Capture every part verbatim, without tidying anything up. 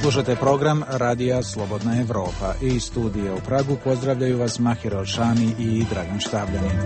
Slušate program Radija Slobodna Evropa i studije u Pragu pozdravljaju vas Mahir Alšani i Dragan Štabljanin.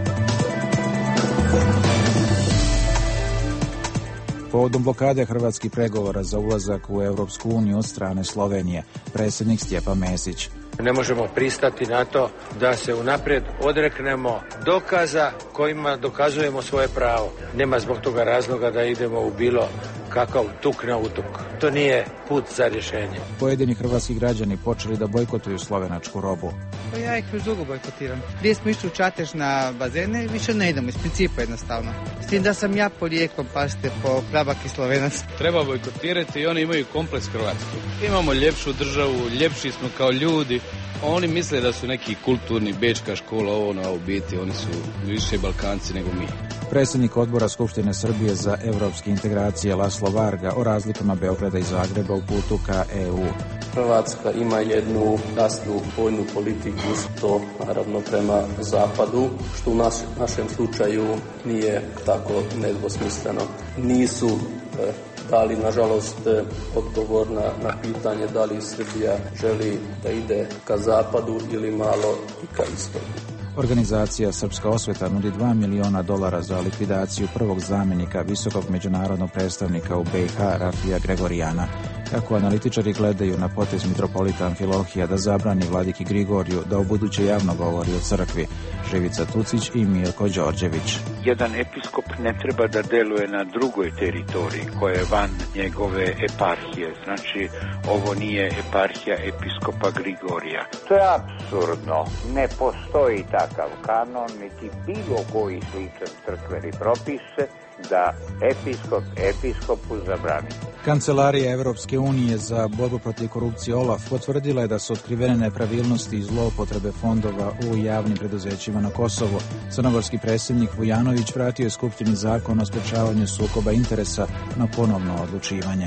Povodom blokade hrvatskih pregovora za ulazak u Europsku uniju od strane Slovenije, predsjednik Stjepan Mesić. Ne možemo pristati na to da se unaprijed odreknemo dokaza kojima dokazujemo svoje pravo. Nema zbog toga razloga da idemo u bilo kakav tuk na utuk. To nije put za rješenje. Pojedini hrvatski građani počeli da bojkotuju slovenačku robu. Pa ja ih već dugo bojkotiram. Prije smo išli u Čatež na bazene i više ne idemo, iz principa jednostavno. S tim da sam ja porijeklom, pašte, po prabaki Slovenac. Treba bojkotirati i oni imaju kompleks Hrvatske. Imamo ljepšu državu, ljepši smo kao ljudi. Oni misle da su neki kulturni, bečka škola, ovo na u biti, oni su više Balkanci nego mi. Predsjednik odbora Skupštine Srbije za evropske integracije Laslo Varga o razlikama Beograda i Zagreba u putu ka E U. Hrvatska ima jednu jasnu vojnu politiku, to naravno prema zapadu, što u nas, našem slučaju nije tako nedvosmisleno. Nisu eh, dali, nažalost, odgovor na, na pitanje da li Srbija želi da ide ka zapadu ili malo i ka istoku. Organizacija Srpska osveta nudi dva miliona dolara za likvidaciju prvog zamjenika visokog međunarodnog predstavnika u B i H Rafija Gregorijana. Kako analitičari gledaju na potez mitropolita Amfilohija da zabrani vladiki Grigoriju da ubuduće javno govori o crkvi, Živica Tucić i Mirko Đorđević. Jedan episkop ne treba da deluje na drugoj teritoriji koja je van njegove eparhije. Znači, ovo nije eparhija episkopa Grigorija. To je apsurdno. Ne postoji takav kanon, niti bilo koji sličan crkveni propis da episkop episkopu zabrani. Kancelarija Evropske unije za borbu protiv korupcije OLAF potvrdila je da su otkrivene nepravilnosti i zloupotrebe fondova u javnim preduzećima na Kosovu. Crnogorski predsjednik Vujanović vratio je Skupštini zakon o sprečavanju sukoba interesa na ponovno odlučivanje.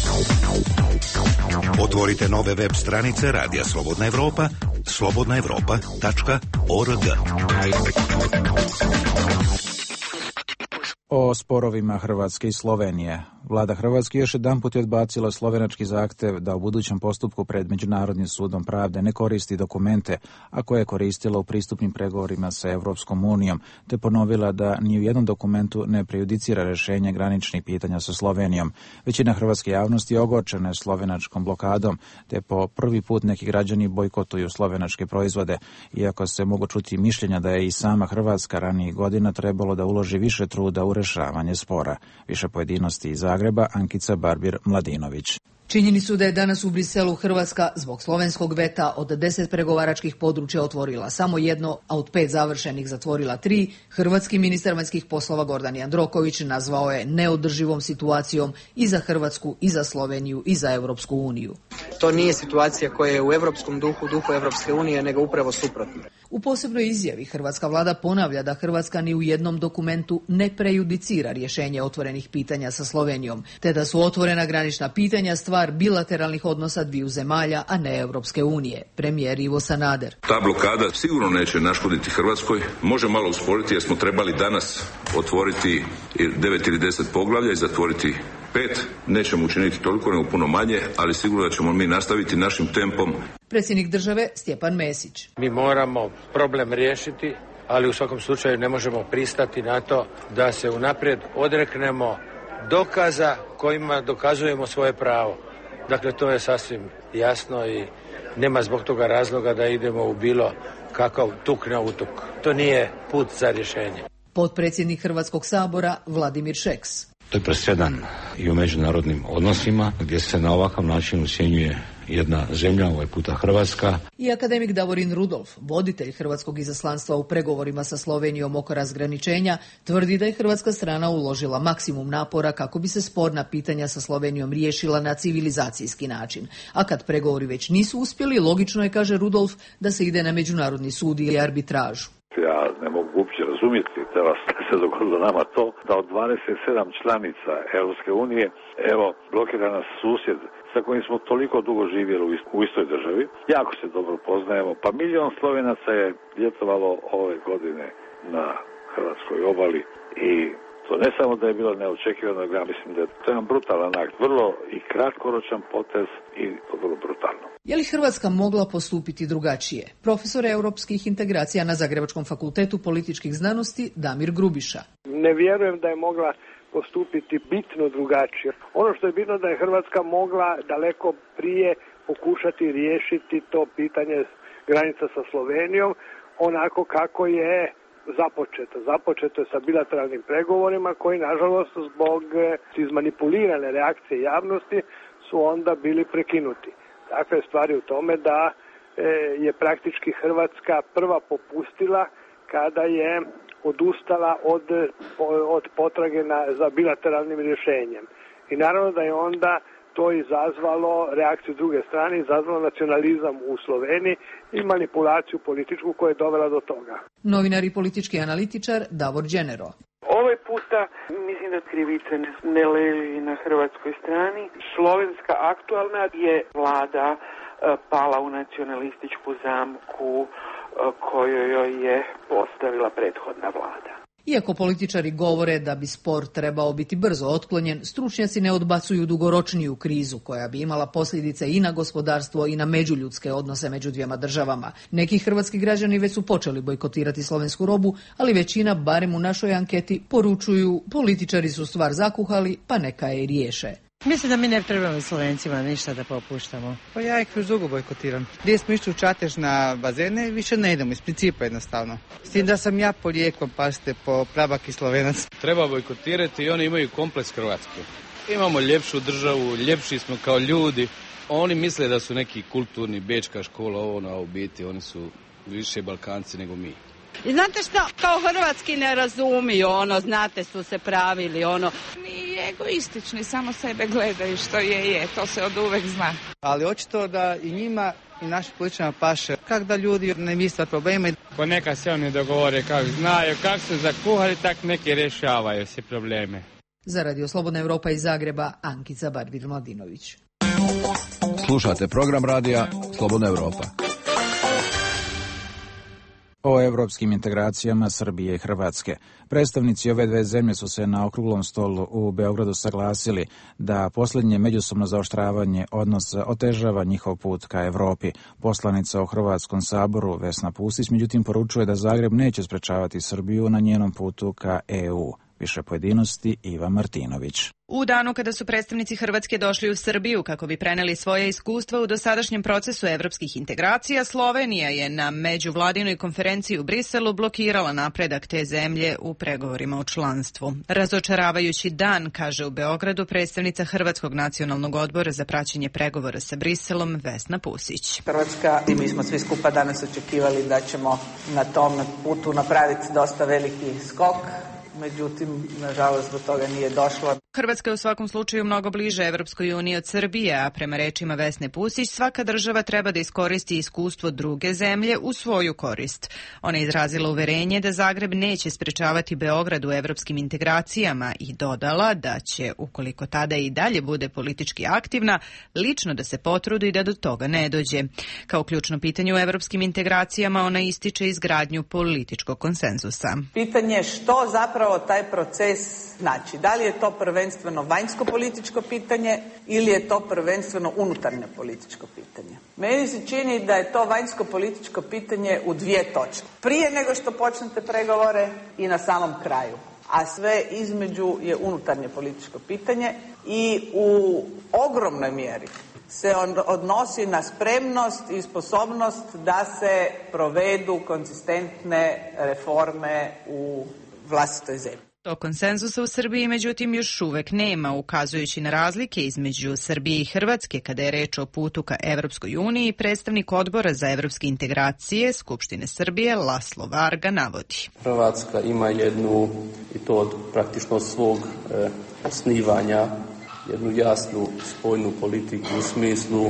Otvorite nove web stranice Radija Slobodna Evropa, slobodna evropa tačka org. O sporovima Hrvatske i Slovenije. Vlada Hrvatske još jedanput je odbacila slovenački zahtev da u budućem postupku pred Međunarodnim sudom pravde ne koristi dokumente, a koje je koristila u pristupnim pregovorima sa Evropskom unijom, te ponovila da ni u jednom dokumentu ne prejudicira rješenje graničnih pitanja sa Slovenijom. Većina hrvatske javnosti ogorčena je slovenačkom blokadom, te po prvi put neki građani bojkotuju slovenačke proizvode, iako se mogu čuti mišljenja da je i sama Hrvatska ranijih godina trebalo da uloži više truda u rješavanje spora. Više pojedinosti iz Zagreba, Ankica Barbir-Mladinović. Činjeni su da je danas u Briselu Hrvatska zbog slovenskog veta od deset pregovaračkih područja otvorila samo jedno, a od pet završenih zatvorila tri. Hrvatski ministar vanjskih poslova Gordan Jandroković nazvao je neodrživom situacijom i za Hrvatsku, i za Sloveniju, i za Europsku uniju. To nije situacija koja je u europskom duhu, duhu Europske unije, nego upravo suprotno. U posebnoj izjavi hrvatska vlada ponavlja da Hrvatska ni u jednom dokumentu ne prejudicira rješenje otvorenih pitanja sa Slovenijom, te da su otvorena granična pitanja stvar bilateralnih odnosa dviju zemalja, a ne Europske unije. Premijer Ivo Sanader. Ta blokada sigurno neće naškoditi Hrvatskoj. Može malo usporiti jer smo trebali danas otvoriti devet ili deset poglavlja i zatvoriti pet. Nećemo učiniti toliko, nego puno manje, ali sigurno da ćemo mi nastaviti našim tempom. Predsjednik države Stjepan Mesić. Mi moramo problem riješiti, ali u svakom slučaju ne možemo pristati na to da se unaprijed odreknemo dokaza kojima dokazujemo svoje pravo. Dakle, to je sasvim jasno i nema zbog toga razloga da idemo u bilo kakav tuk na utuk. To nije put za rješenje. Potpredsjednik Hrvatskog sabora Vladimir Šeks. To je presedan i u međunarodnim odnosima gdje se na ovakav način ucjenjuje jedna zemlja, ovaj puta Hrvatska. I akademik Davorin Rudolf, voditelj hrvatskog izaslanstva u pregovorima sa Slovenijom oko razgraničenja, tvrdi da je hrvatska strana uložila maksimum napora kako bi se sporna pitanja sa Slovenijom riješila na civilizacijski način. A kad pregovori već nisu uspjeli, logično je, kaže Rudolf, da se ide na međunarodni sud ili arbitražu. Ja ne mogu uopće razumjeti da vas se dogodilo nama to da od dvadeset sedam članica Europske unije, evo, blokira nas susjed sa kojim smo toliko dugo živjeli u istoj državi. Jako se dobro poznajemo, pa milion Slovenaca je ljetovalo ove godine na hrvatskoj obali i To ne samo da je bilo neočekivano, ja mislim da je to jedan brutalan akt, vrlo i kratkoročan potez i vrlo brutalno. Je li Hrvatska mogla postupiti drugačije? Profesor europskih integracija na Zagrebačkom fakultetu političkih znanosti Damir Grubiša. Ne vjerujem da je mogla postupiti bitno drugačije. Ono što je bitno da je Hrvatska mogla daleko prije pokušati riješiti to pitanje granica sa Slovenijom onako kako je započeto. Započeto je sa bilateralnim pregovorima koji, nažalost, zbog izmanipulirane reakcije javnosti su onda bili prekinuti. Takve stvari u tome da je praktički Hrvatska prva popustila kada je odustala od, od potrage na, za bilateralnim rješenjem. I naravno da je onda to izazvalo reakciju druge strane, izazvalo nacionalizam u Sloveniji i manipulaciju političku koja je dovela do toga. Novinar i politički analitičar Davor Đenero. Ovaj puta mislim da krivica ne leži na hrvatskoj strani. Slovenska aktualna je vlada pala u nacionalističku zamku koju joj je postavila prethodna vlada. Iako političari govore da bi spor trebao biti brzo otklonjen, stručnjaci ne odbacuju dugoročniju krizu koja bi imala posljedice i na gospodarstvo i na međuljudske odnose među dvijema državama. Neki hrvatski građani već su počeli bojkotirati slovensku robu, ali većina, barem u našoj anketi, poručuju političari su stvar zakuhali, pa neka je i riješe. Mislim da mi ne trebamo Slovencima ništa da popuštamo. Pa ja ih još dugo bojkotiram. Prije smo išli u Čatež na bazene, više ne idemo, iz principa jednostavno. S tim da sam ja porijeklom, pazite, po prabaki Slovenac. Treba bojkotirati i oni imaju kompleks Hrvatske. Imamo ljepšu državu, ljepši smo kao ljudi. Oni misle da su neki kulturni, bečka škola, ovo na u biti, oni su više Balkanci nego mi. I znate što, kao hrvatski ne razumiju, ono, znate su se pravili, ono. Ni egoistični, samo sebe gledaju što je, je, to se od uvek zna. Ali očito da i njima i našim političarima paše, kak da ljudi ne misle probleme. Ko neka se oni dogovore, kako znaju, kako su zakuhali, tak neki rješavaju se probleme. Za Radio Slobodna Evropa iz Zagreba, Ankica Barvir-Mladinović. Slušate program radija Slobodna Evropa. O evropskim integracijama Srbije i Hrvatske. Predstavnici ove dve zemlje su se na okruglom stolu u Beogradu saglasili da posljednje međusobno zaoštravanje odnosa otežava njihov put ka Evropi. Poslanica u Hrvatskom saboru Vesna Pusić međutim poručuje da Zagreb neće sprečavati Srbiju na njenom putu ka E U. Više pojedinosti Iva Martinović. U danu kada su predstavnici Hrvatske došli u Srbiju kako bi preneli svoje iskustva u dosadašnjem procesu evropskih integracija, Slovenija je na međuvladinoj konferenciji u Briselu blokirala napredak te zemlje u pregovorima o članstvu. Razočaravajući dan, kaže u Beogradu predstavnica Hrvatskog nacionalnog odbora za praćenje pregovora sa Briselom Vesna Pusić. Hrvatska i mi smo svi skupa danas očekivali da ćemo na tom putu napraviti dosta veliki skok. Međutim, nažalost, do toga nije došlo. Hrvatska je u svakom slučaju mnogo bliže Evropskoj uniji od Srbije, a prema rečima Vesne Pusić, svaka država treba da iskoristi iskustvo druge zemlje u svoju korist. Ona je izrazila uverenje da Zagreb neće sprečavati Beograd u evropskim integracijama i dodala da će, ukoliko tada i dalje bude politički aktivna, lično da se potrudi da do toga ne dođe. Kao ključno pitanje u evropskim integracijama ona ističe izgradnju političkog konsenzusa. Pitanje što zapravo taj proces znači. Da li je to prvenstveno vanjsko-političko pitanje ili je to prvenstveno unutarnje političko pitanje? Meni se čini da je to vanjsko-političko pitanje u dvije točke. Prije nego što počnete pregovore i na samom kraju. A sve između je unutarnje političko pitanje i u ogromnoj mjeri se on odnosi na spremnost i sposobnost da se provedu konzistentne reforme u vlastitoj zemlji. To konsenzusa u Srbiji međutim još uvek nema, ukazujući na razlike između Srbije i Hrvatske kada je reč o putu ka Evropskoj uniji. Predstavnik odbora za evropske integracije Skupštine Srbije Laslo Varga navodi. Hrvatska ima jednu, i to od praktično svog e, osnivanja, jednu jasnu spoljnu politiku u smislu e,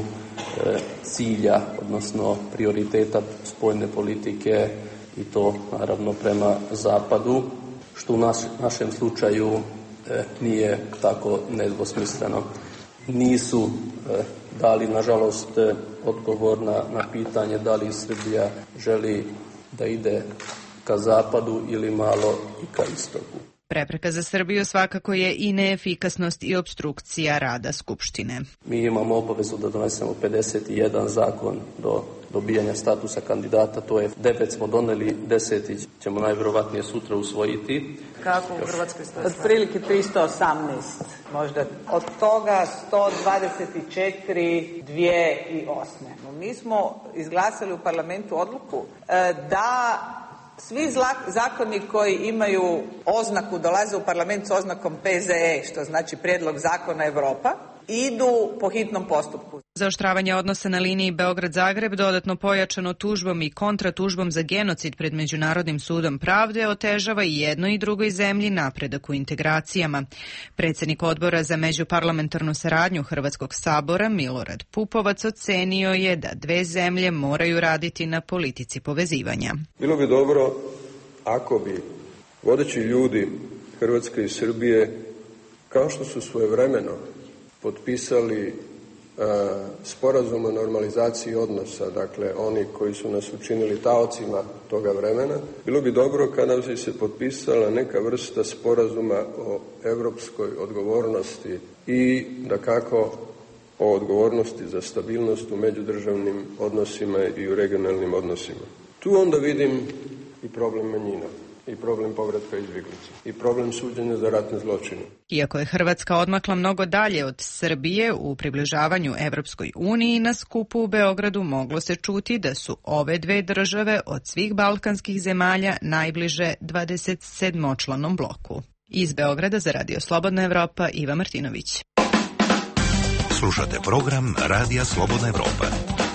cilja, odnosno prioriteta spoljne politike i to naravno prema zapadu, što u naš, našem slučaju e, nije tako nedvosmisleno. Nisu e, dali, nažalost, e, odgovor na, na pitanje da li Srbija želi da ide ka zapadu ili malo i ka istoku. Prepreka za Srbiju svakako je i neefikasnost i opstrukcija rada Skupštine. Mi imamo obavezu da donesemo pedeset jedan zakon do dobijanja statusa kandidata, to je devet smo doneli, deseti ćemo najvjerovatnije sutra usvojiti. Kako u Hrvatskoj stoji? Otprilike tristo osamnaest, možda. Od toga sto dvadeset četiri dvije tisuće osme. Mi smo izglasali u parlamentu odluku da svi zakoni koji imaju oznaku, dolaze u parlament s oznakom P Z E, što znači Prijedlog zakona Europa, idu po hitnom postupku. Zaoštravanje odnosa na liniji Beograd-Zagreb, dodatno pojačano tužbom i kontratužbom za genocid pred Međunarodnim sudom pravde, otežava i jednoj i drugoj zemlji napredak u integracijama. Predsjednik odbora za međuparlamentarnu saradnju Hrvatskog sabora, Milorad Pupovac, ocenio je da dve zemlje moraju raditi na politici povezivanja. Bilo bi dobro ako bi vodeći ljudi Hrvatske i Srbije, kao što su svojevremeno potpisali uh, sporazum o normalizaciji odnosa, dakle oni koji su nas učinili taocima toga vremena, bilo bi dobro kada bi se potpisala neka vrsta sporazuma o europskoj odgovornosti i dakako o odgovornosti za stabilnost u međudržavnim odnosima i u regionalnim odnosima. Tu onda vidim i problem manjina, i problem povratka izbjeglica, i problem suđenja za ratne zločine. Iako je Hrvatska odmakla mnogo dalje od Srbije u približavanju Evropskoj uniji, na skupu u Beogradu moglo se čuti da su ove dve države od svih balkanskih zemalja najbliže dvadeset sedmočlanom bloku. Iz Beograda za Radio Slobodna Evropa, Iva Martinović. Slušate program Radija Slobodna Evropa.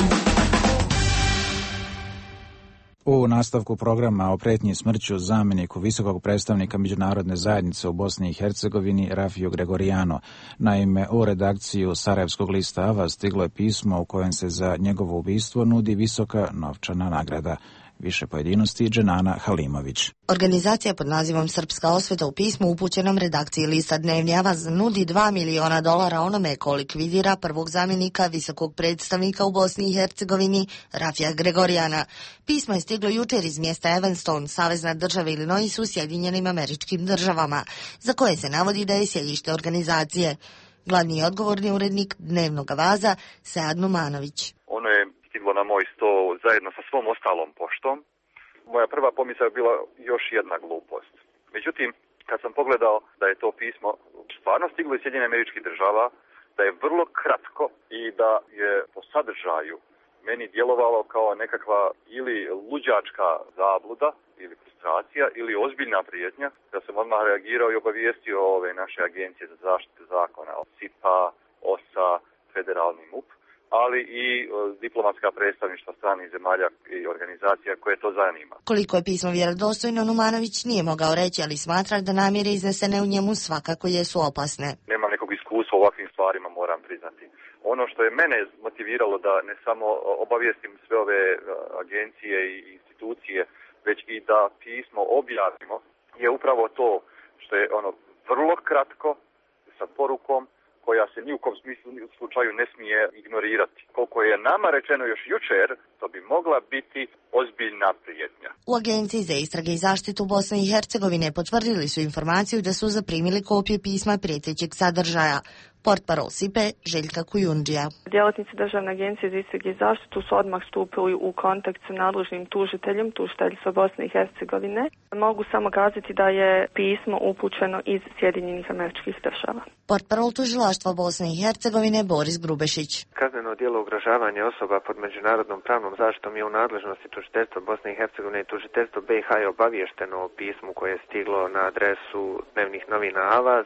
U nastavku programa o pretnji smrću zamjeniku visokog predstavnika međunarodne zajednice u Bosni i Hercegovini Rafiju Gregorijano. Naime, u redakciju Sarajevskog lista Ava stiglo je pismo u kojem se za njegovo ubistvo nudi visoka novčana nagrada. Više pojedinosti Dženana Halimović. Organizacija pod nazivom Srpska osveta u pismu upućenom redakciji lista Dnevni Avaz nudi dva miliona dolara onome ko likvidira prvog zamjenika visokog predstavnika u Bosni i Hercegovini Rafija Gregorijana. Pismo je stiglo jučer iz mjesta Evanston, savezna država Illinois u Sjedinjenim Američkim Državama, za koje se navodi da je sjedište organizacije. Glavni i odgovorni urednik Dnevnog Avaza Sead Numanović. Ono je stiglo na moj sto zajedno sa svom ostalom poštom. Moja prva pomisao je bila još jedna glupost. Međutim, kad sam pogledao da je to pismo stvarno stiglo iz Sjedinjenih Američkih Država, da je vrlo kratko i da je po sadržaju meni djelovalo kao nekakva ili luđačka zabluda ili frustracija ili ozbiljna prijetnja, da sam odmah reagirao i obavijestio ove naše agencije za zaštitu zakona, S I P A, O S A, Federalni M U P, ali i diplomatska predstavništva stranih zemalja i organizacija koje to zanima. Koliko je pismo vjerodostojno, Numanović nije mogao reći, ali smatra da namjere iznesene u njemu svakako jesu opasne. Nemam nekog iskustva u ovakvim stvarima, moram priznati. Ono što je mene motiviralo da ne samo obavijestim sve ove agencije i institucije, već i da pismo objavimo, je upravo to što je ono vrlo kratko sa porukom koja se ni u kom smislu ni u slučaju ne smije ignorirati. Koliko je nama rečeno još jučer, to bi mogla biti ozbiljna prijetnja. U Agenciji za istrage i zaštitu Bosne i Hercegovine potvrdili su informaciju da su zaprimili kopije pisma prijetećeg sadržaja. Portparol S I P E Željka Kujundžija. Djelatnici Državne agencije za istrage i zaštitu su odmah stupili u kontakt sa nadležnim tužiteljem, tužiteljstva Bosne i Hercegovine. Mogu samo kazati da je pismo upućeno iz Sjedinjenih Američkih Država. Portparol tužilaštva Bosne i Hercegovine Boris Grubešić. Kazneno djelo ugrožavanja osoba pod međunarodnom pravnom zaštitom je u nadležnosti tužiteljstva Bosne i Hercegovine i tužiteljstvo B iH je obaviješteno o pismu koje je stiglo na adresu Dnevnih novina Avaz.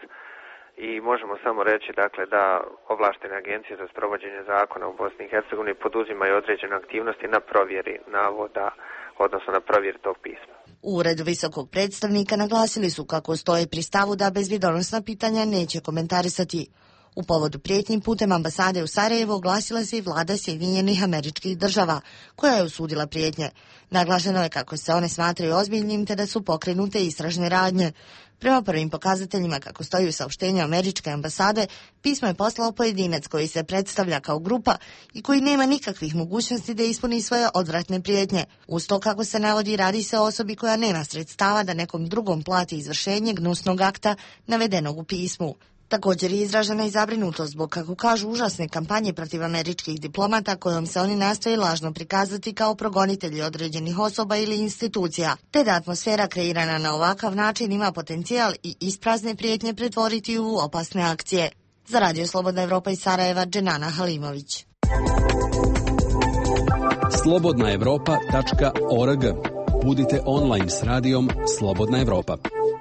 I možemo samo reći dakle da ovlaštene agencije za sprovođenje zakona u Bosni i Hercegovini poduzimaju određene aktivnosti na provjeri navoda, odnosno na provjeri tog pisma. U uredu visokog predstavnika naglasili su kako stoje pri stavu da bezbjedonosna pitanja neće komentarisati. U povodu prijetnji putem ambasade u Sarajevo oglasila se i vlada Sjedinjenih Američkih Država, koja je osudila prijetnje. Naglašeno je kako se one smatraju ozbiljnim te da su pokrenute istražne radnje. Prema prvim pokazateljima, kako stoji u saopštenju Američke ambasade, pismo je poslao pojedinac koji se predstavlja kao grupa i koji nema nikakvih mogućnosti da ispuni svoje odvratne prijetnje. Uz to, kako se navodi, radi se o osobi koja nema sredstava da nekom drugom plati izvršenje gnusnog akta navedenog u pismu. Također je izražena i zabrinutost zbog, kako kažu, užasne kampanje protiv američkih diplomata kojom se oni nastoje lažno prikazati kao progonitelji određenih osoba ili institucija, te da atmosfera kreirana na ovakav način ima potencijal i isprazne prijetnje pretvoriti u opasne akcije. Za Radio Slobodna Evropa iz Sarajeva, Dženana Halimović. slobodna evropa tačka org. Budite online s radijom Slobodna Evropa.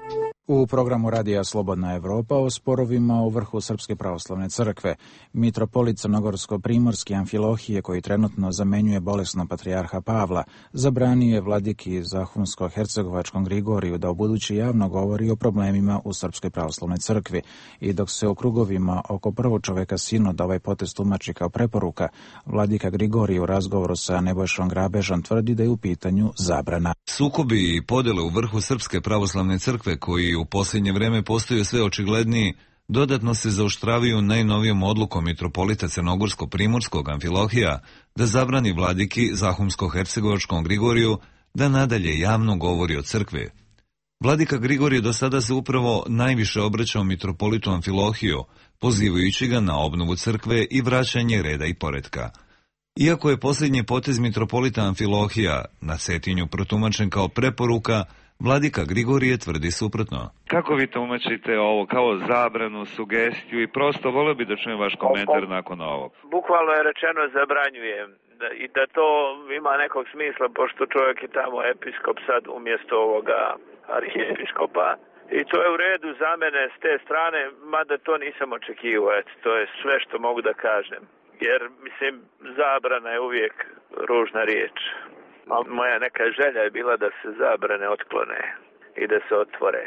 U programu Radija Slobodna Evropa o sporovima u vrhu Srpske pravoslavne crkve, mitropolit crnogorsko-primorski Amfilohije, koji trenutno zamenjuje bolesno patrijarha Pavla, zabranio je vladiki Zahumsko-hercegovačkom Grigoriju da ubuduće javno govori o problemima u Srpskoj pravoslavnoj crkvi, i dok se u krugovima oko prvočoveka sinoda ovaj potez tumači kao preporuka, vladika Grigorije u razgovoru sa Nebojšom Grabežom tvrdi da je u pitanju zabrana. Sukobi i podele u vrhu Srpske pravoslavne crkve, koji u posljednje vreme postaju sve očigledniji, dodatno se zaoštravaju najnovijom odlukom mitropolita Crnogorsko-primorskog Amfilohija da zabrani vladiki Zahumsko-hercegovačkom Grigoriju da nadalje javno govori o crkvi. Vladika Grigorije do sada se upravo najviše obraćao mitropolitu Amfilohiju, pozivajući ga na obnovu crkve i vraćanje reda i poretka. Iako je posljednji potez mitropolita Amfilohija na Cetinju protumačen kao preporuka, vladika Grigorije tvrdi suprotno. Kako vi tumačite ovo, kao zabranu, sugestiju i prosto volio bi da čujem vaš komentar nakon ovog? Bukvalno je rečeno zabranjujem da, i da to ima nekog smisla, pošto čovjek je tamo episkop sad umjesto ovoga arhijepiskopa. I to je u redu za mene s te strane, mada to nisam očekivao, eto, to je sve što mogu da kažem. Jer, mislim, zabrana je uvijek ružna riječ. Moja neka želja je bila da se zabrane otklone i da se otvore.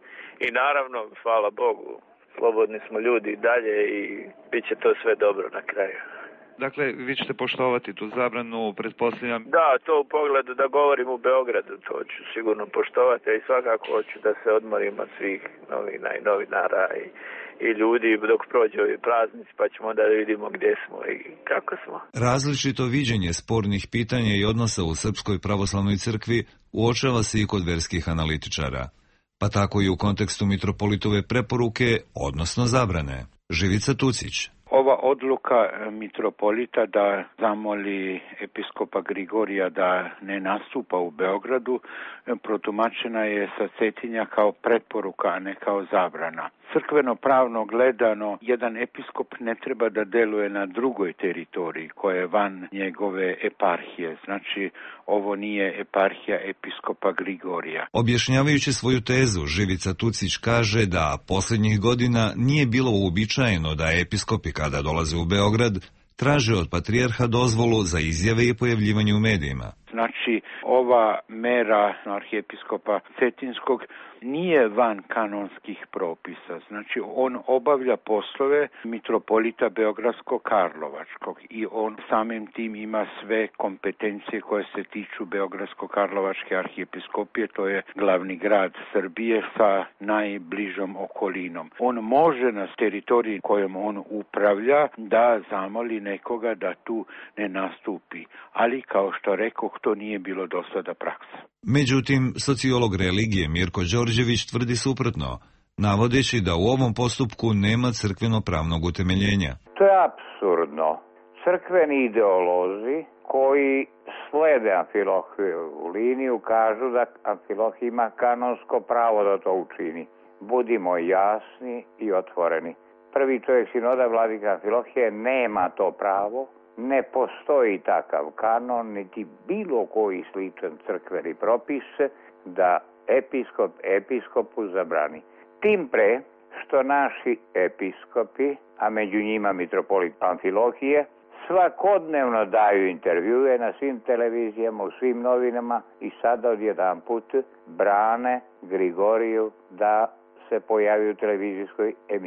I naravno, hvala Bogu, slobodni smo ljudi i dalje i bit će to sve dobro na kraju. Dakle, vi ćete poštovati tu zabranu, pretpostavljam? Da, to u pogledu da govorim u Beogradu, to ću sigurno poštovati, i svakako hoću da se odmorim od svih novina i novinara i, i ljudi dok prođe ovi praznici, pa ćemo da vidimo gdje smo i kako smo. Različito viđenje spornih pitanja i odnosa u Srpskoj pravoslavnoj crkvi uočava se i kod verskih analitičara, pa tako i u kontekstu mitropolitove preporuke, odnosno zabrane. Živica Tucić. Ova odluka mitropolita da zamoli episkopa Grigorija da ne nastupa u Beogradu protumačena je sa Cetinja kao preporuka, a ne kao zabrana. Crkveno pravno gledano, jedan episkop ne treba da deluje na drugoj teritoriji koja je van njegove eparhije. Znači, ovo nije eparhija episkopa Grigorija. Objašnjavajući svoju tezu, Živica Tucić kaže da posljednjih godina nije bilo uobičajeno da episkopi kada dolaze u Beograd traže od patrijarha dozvolu za izjave i pojavljivanje u medijima. Znači, ova mera arhijepiskopa Cetinskog nije van kanonskih propisa. Znači, on obavlja poslove mitropolita Beogradsko-Karlovačkog i on samim tim ima sve kompetencije koje se tiču Beogradsko-Karlovačke arhijepiskopije, to je glavni grad Srbije sa najbližom okolinom. On može na teritoriji kojom on upravlja da zamoli nekoga da tu ne nastupi, ali kao što rekoh, to nije bilo do sada praksa. Međutim, sociolog religije Mirko Đorđević tvrdi suprotno, navodeći da u ovom postupku nema crkveno-pravnog utemeljenja. To je apsurdno. Crkveni ideolozi koji slede Amfilohijevu liniju kažu da Amfilohije ima kanonsko pravo da to učini. Budimo jasni i otvoreni. Prvi čovjek sinoda, vladika Amfilohije, nema to pravo. Ne postoji takav kanon, niti bilo koji sličan crkveni propis da episkop episkopu zabrani. Tim pre što naši episkopi, a među njima mitropolit Amfilohije, svakodnevno daju intervjue na svim televizijama, u svim novinama i sada odjedanput brane Grigoriju da se pojavi u televizijskoj emisiji.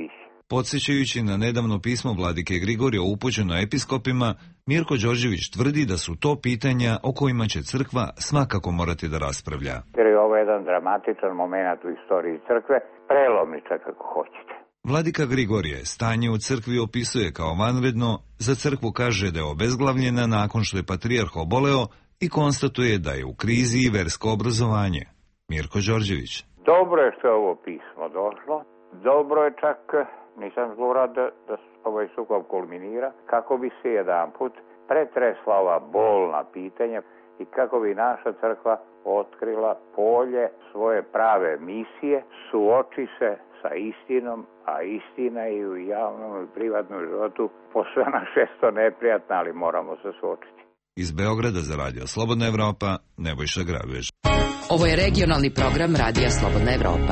Podsjećajući na nedavno pismo vladike Grigorija upućeno episkopima, Mirko Đorđević tvrdi da su to pitanja o kojima će crkva svakako morati da raspravlja. Jer je ovo jedan dramatičan moment u istoriji crkve, prelomniča kako hoćete. Vladika Grigorije stanje u crkvi opisuje kao vanredno, za crkvu kaže da je obezglavljena nakon što je patrijarh oboleo i konstatuje da je u krizi i versko obrazovanje. Mirko Đorđević. Dobro je što je ovo pismo došlo, dobro je čak, nisam zlurad da, da ovaj sukob kulminira, kako bi se jedanput pretresla ova bolna pitanja i kako bi naša crkva otkrila polje svoje prave misije, suoči se sa istinom, a istina i u javnom i privatnom životu posve na šesto neprijatna, ali moramo se suočiti. Iz Beograda za Radio Slobodna Evropa, Nebojša Grabež. Ovo je regionalni program Radija Slobodna Evropa.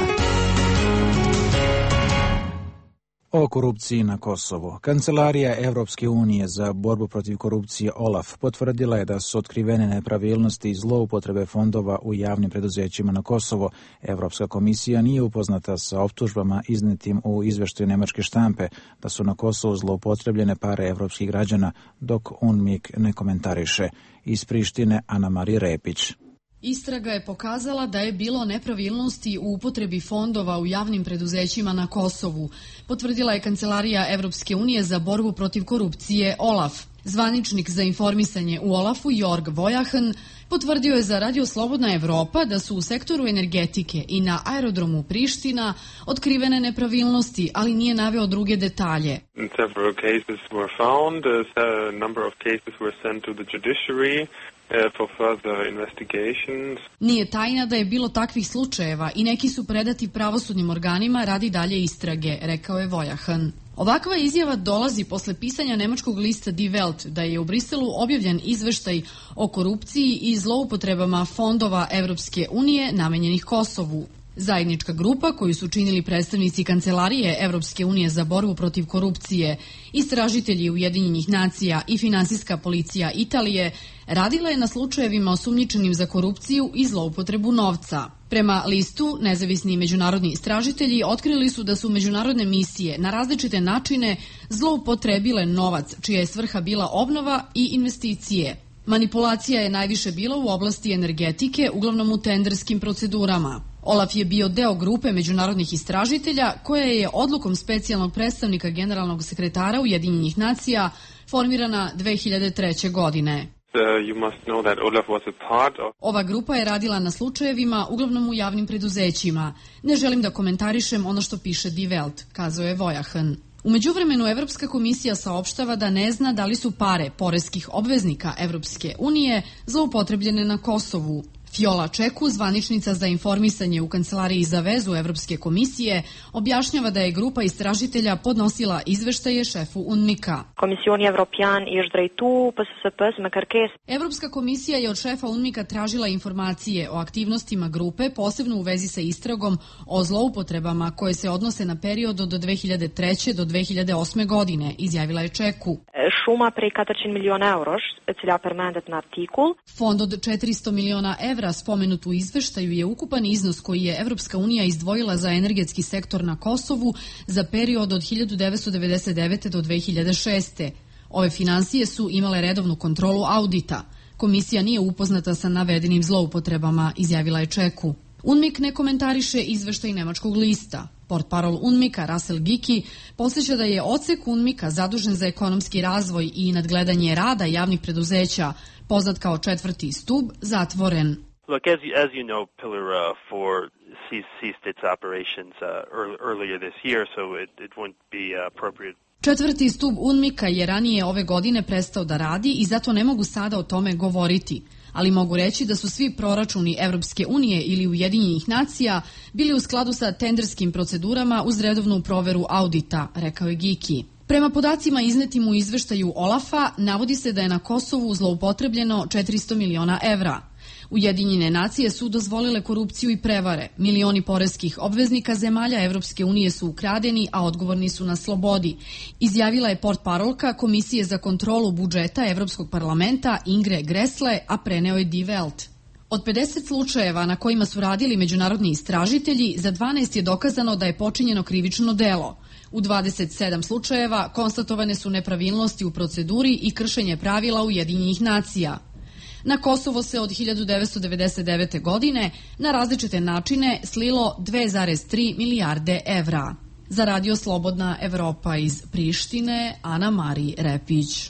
O korupciji na Kosovu. Kancelarija Evropske unije za borbu protiv korupcije OLAF potvrdila je da su otkrivene nepravilnosti i zloupotrebe fondova u javnim preduzećima na Kosovo. Evropska komisija nije upoznata sa optužbama iznetim u izveštaju nemačke štampe da su na Kosovu zloupotrebljene pare evropskih građana, dok UNMIK ne komentariše. Iz Prištine Ana Marija Repić. Istraga je pokazala da je bilo nepravilnosti u upotrebi fondova u javnim preduzećima na Kosovu, potvrdila je Kancelarija Evropske unije za borbu protiv korupcije OLAF. Zvaničnik za informisanje u OLAF-u Jorg Vojahan potvrdio je za Radio Slobodna Evropa da su u sektoru energetike i na aerodromu Priština otkrivene nepravilnosti, ali nije naveo druge detalje. Several cases were found, a number of cases were sent to the judiciary. For further investigations. Nije tajna da je bilo takvih slučajeva i neki su predati pravosudnim organima radi dalje istrage, rekao je Vojahan. Ovakva izjava dolazi posle pisanja nemačkog lista Die Welt da je u Briselu objavljen izveštaj o korupciji i zloupotrebama fondova Evropske unije namenjenih Kosovu. Zajednička grupa koju su činili predstavnici Kancelarije Evropske unije za borbu protiv korupcije, istražitelji Ujedinjenih nacija i finansijska policija Italije radila je na slučajevima osumnjičenim za korupciju i zloupotrebu novca. Prema listu, nezavisni međunarodni istražitelji otkrili su da su međunarodne misije na različite načine zloupotrebile novac, čija je svrha bila obnova i investicije. Manipulacija je najviše bila u oblasti energetike, uglavnom u tenderskim procedurama. OLAF je bio deo grupe međunarodnih istražitelja koja je odlukom specijalnog predstavnika generalnog sekretara Ujedinjenih nacija formirana dve hiljade treće. godine. Ova grupa je radila na slučajevima, uglavnom u javnim preduzećima. Ne želim da komentarišem ono što piše Die Welt, kazao je Vojahan. U međuvremenu Evropska komisija saopštava da ne zna da li su pare poreskih obveznika Evropske unije zloupotrebljene na Kosovu. Fjola Čeku, zvaničnica za informisanje u Kancelariji za vezu Evropske komisije, objašnjava da je grupa istražitelja podnosila izveštaje šefu UNMIK-a. Evropska komisija je od šefa UNMIK-a tražila informacije o aktivnostima grupe, posebno u vezi sa istragom o zloupotrebama koje se odnose na period od dve hiljade treće. do dve hiljade osme. godine, izjavila je Čeku. Fond od četiristo miliona evra spomenut u izveštaju je ukupan iznos koji je Evropska unija izdvojila za energetski sektor na Kosovu za period od hiljadu devetsto devedeset devete. do dve hiljade šeste. Ove finansije su imale redovnu kontrolu audita. Komisija nije upoznata sa navedenim zloupotrebama, izjavila je Čeku. UNMIK ne komentariše izveštaj nemačkog lista. Portparol UNMIK-a Russell Giki podsjeća da je odsek UNMIK-a zadužen za ekonomski razvoj i nadgledanje rada javnih preduzeća, poznat kao četvrti stub, zatvoren. Look, as you, as you know, Pillar uh, four ceased its operations uh, earlier this year, so it, it wouldn't be uh, appropriate. Četvrti stub UNMIK-a je ranije ove godine prestao da radi i zato ne mogu sada o tome govoriti. Ali mogu reći da su svi proračuni Evropske unije ili Ujedinjenih nacija bili u skladu sa tenderskim procedurama uz redovnu proveru audita, rekao je Giki. Prema podacima iznetim u izveštaju OLAF-a, navodi se da je na Kosovu zloupotrebljeno četiristo miliona evra. Ujedinjene nacije su dozvolile korupciju i prevare. Milioni poreskih obveznika zemalja Evropske unije su ukradeni, a odgovorni su na slobodi, izjavila je portparolka Komisije za kontrolu budžeta Evropskog parlamenta Ingre Gressle, a preneo je Die Welt. Od pedeset slučajeva na kojima su radili međunarodni istražitelji, za dvanaest je dokazano da je počinjeno krivično delo. U dvadeset sedam slučajeva konstatovane su nepravilnosti u proceduri i kršenje pravila Ujedinjenih nacija. Na Kosovo se od hiljadu devetsto devedeset devete. godine na različite načine slilo dve zarez tri milijarde evra. Za Radio Slobodna Evropa iz Prištine, Ana Mari Repić.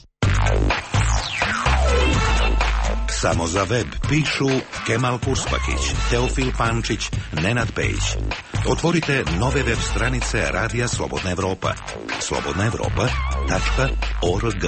Samo za web pišu Kemal Puspakić, Teofil Pančić, Nenad Pejić. Otvorite nove web stranice Radija Slobodna Evropa. slobodna evropa tačka org.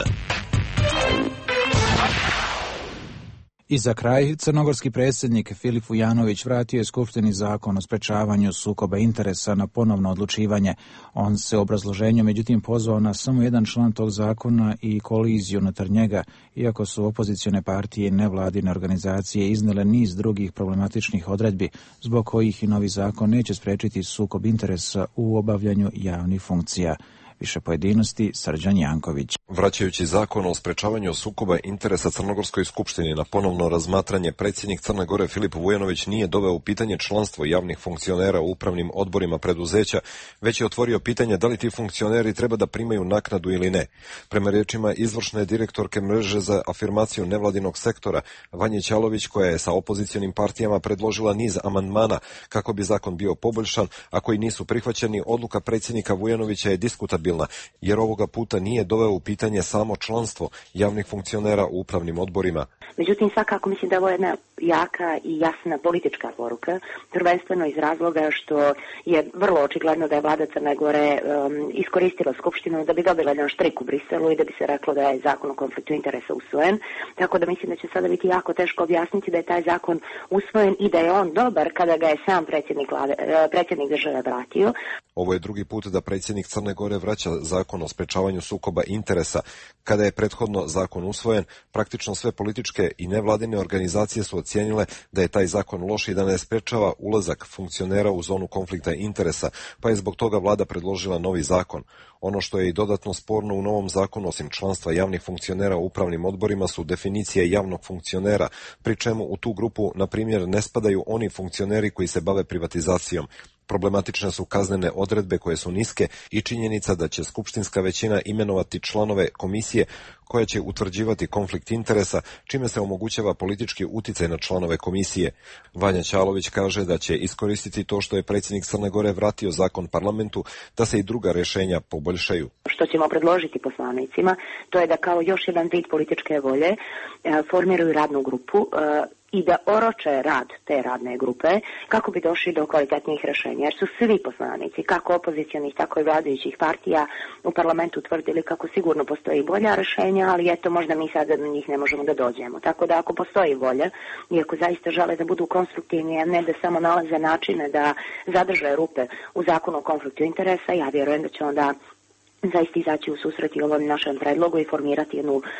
I za kraj, crnogorski predsjednik Filip Vujanović vratio je Skupštini zakon o sprečavanju sukoba interesa na ponovno odlučivanje. On se u obrazloženju međutim pozvao na samo jedan član tog zakona i koliziju unutar njega, iako su opozicione partije i nevladine organizacije iznele niz drugih problematičnih odredbi, zbog kojih i novi zakon neće sprečiti sukob interesa u obavljanju javnih funkcija. Više pojedinosti, Srđan Janković. Vraćajući zakon o sprečavanju sukoba interesa Crnogorskoj skupštini na ponovno razmatranje, predsjednik Crne Gore Filip Vujanović nije doveo u pitanje članstvo javnih funkcionera u upravnim odborima preduzeća, već je otvorio pitanje da li ti funkcioneri treba da primaju naknadu ili ne. Prema riječima izvršne direktorke mreže za afirmaciju nevladinog sektora Vanje Ćalović, koja je sa opozicionim partijama predložila niz amandmana kako bi zakon bio poboljšan, a koji nisu prihvaćeni, odluka predsjednika Vujanovića je diskutabilna, jer ovoga puta nije doveo u pitanje samo članstvo javnih funkcionera u upravnim odborima. Međutim, svakako mislim da je ovo jedna jaka i jasna politička poruka, prvenstveno iz razloga što je vrlo očigledno da je vlada Crne Gore um, iskoristila Skupštinu da bi dobila jedan štrik u Briselu i da bi se reklo da je zakon o konfliktu interesa usvojen. Tako da mislim da će sada biti jako teško objasniti da je taj zakon usvojen i da je on dobar kada ga je sam predsjednik, vlade, predsjednik države vratio. Ovo je drugi put da predsjednik Crne Gore vraća zakon o sprečavanju sukoba interesa. Kada je prethodno zakon usvojen, praktično sve političke i nevladine organizacije su ocijenile da je taj zakon loš i da ne sprečava ulazak funkcionera u zonu konflikta interesa, pa je zbog toga vlada predložila novi zakon. Ono što je i dodatno sporno u novom zakonu, osim članstva javnih funkcionera u upravnim odborima, su definicije javnog funkcionera, pri čemu u tu grupu, na primjer, ne spadaju oni funkcioneri koji se bave privatizacijom. Problematične su kaznene odredbe koje su niske i činjenica da će skupštinska većina imenovati članove komisije koja će utvrđivati konflikt interesa, čime se omogućava politički uticaj na članove komisije. Vanja Ćalović kaže da će iskoristiti to što je predsjednik Crne Gore vratio zakon parlamentu, da se i druga rješenja poboljšaju. Što ćemo predložiti poslanicima, to je da kao još jedan vid političke volje formiraju radnu grupu i da oroče rad te radne grupe kako bi došli do kvalitetnijih rješenja. Jer su svi poslanici, kako opozicionih, tako i vladajućih partija u parlamentu tvrdili kako sigurno postoji bolja rješenja, ali eto možda mi sada do njih ne možemo da dođemo. Tako da ako postoji volja i ako zaista žele da budu konstruktivni, a ne da samo nalaze načine da zadrže rupe u zakonu o konfliktu interesa, ja vjerujem da će onda zaista izaći u susret i ovom našem predlogu i formirati jednu uh,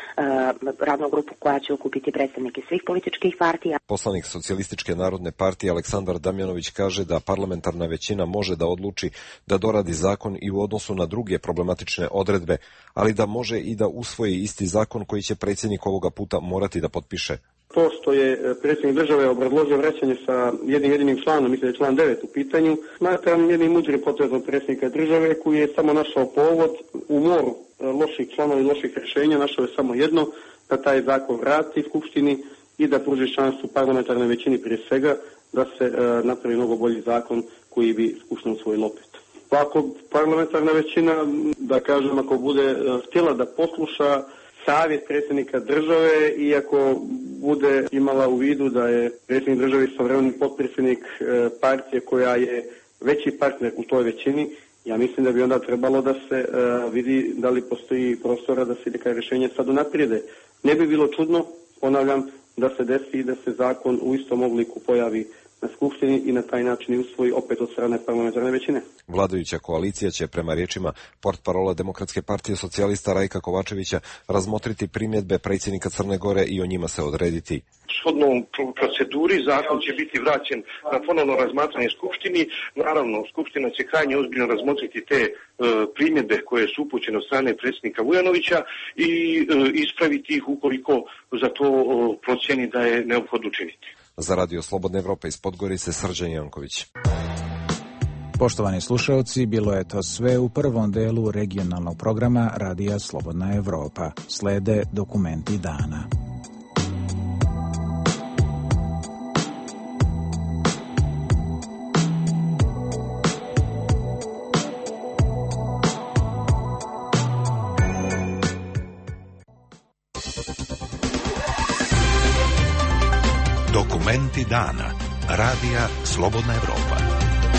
radnu grupu koja će okupiti predstavnike svih političkih partija. Poslanik Socijalističke narodne partije Aleksandar Damjanović kaže da parlamentarna većina može da odluči da doradi zakon i u odnosu na druge problematične odredbe, ali da može i da usvoji isti zakon koji će predsjednik ovoga puta morati da potpiše. To što je predsjednik države obrazložio vraćanje sa jednim jedinim članom, mislim da je član devet u pitanju, smatram jednim mudrim potezom predsjednika države koji je samo našao povod u moru loših članova i loših rješenja, našao je samo jedno, da taj zakon vrati Skupštini i da pruži šansu parlamentarnoj većini prije svega da se e, napravi mnogo bolji zakon koji bi Skupštinu usvojila opet. Pa ako parlamentarna većina, da kažem, ako bude htjela da posluša savjet predsjednika države i ako bude imala u vidu da je predsjednik države istovremeno potpredsjednik partije koja je veći partner u toj većini, ja mislim da bi onda trebalo da se uh, vidi da li postoji prostora da se neka rješenja sad unaprijede. Ne bi bilo čudno, ponavljam, da se desi i da se zakon u istom obliku pojavi na Skupštini i na taj način usvoji opet od strane parlamentarne većine. Vladajuća koalicija će prema riječima portparola Demokratske partije socijalista Rajka Kovačevića razmotriti primjedbe predsjednika Crne Gore i o njima se odrediti. Shodno proceduri zakon će biti vraćen na ponovno razmatranje Skupštini. Naravno, Skupština će krajnje ozbiljno razmotriti te e, primjedbe koje su upućene od strane predsjednika Vujanovića i e, ispraviti ih ukoliko za to e, procjeni da je neophodno učiniti. Za Radio Slobodna Evropa iz Podgorice, Srđan Janković. Poštovani slušalci, bilo je to sve u prvom delu regionalnog programa Radija Slobodna Evropa. Slede dokumenti dana. Dokumenti dana. Radija Slobodna Evropa.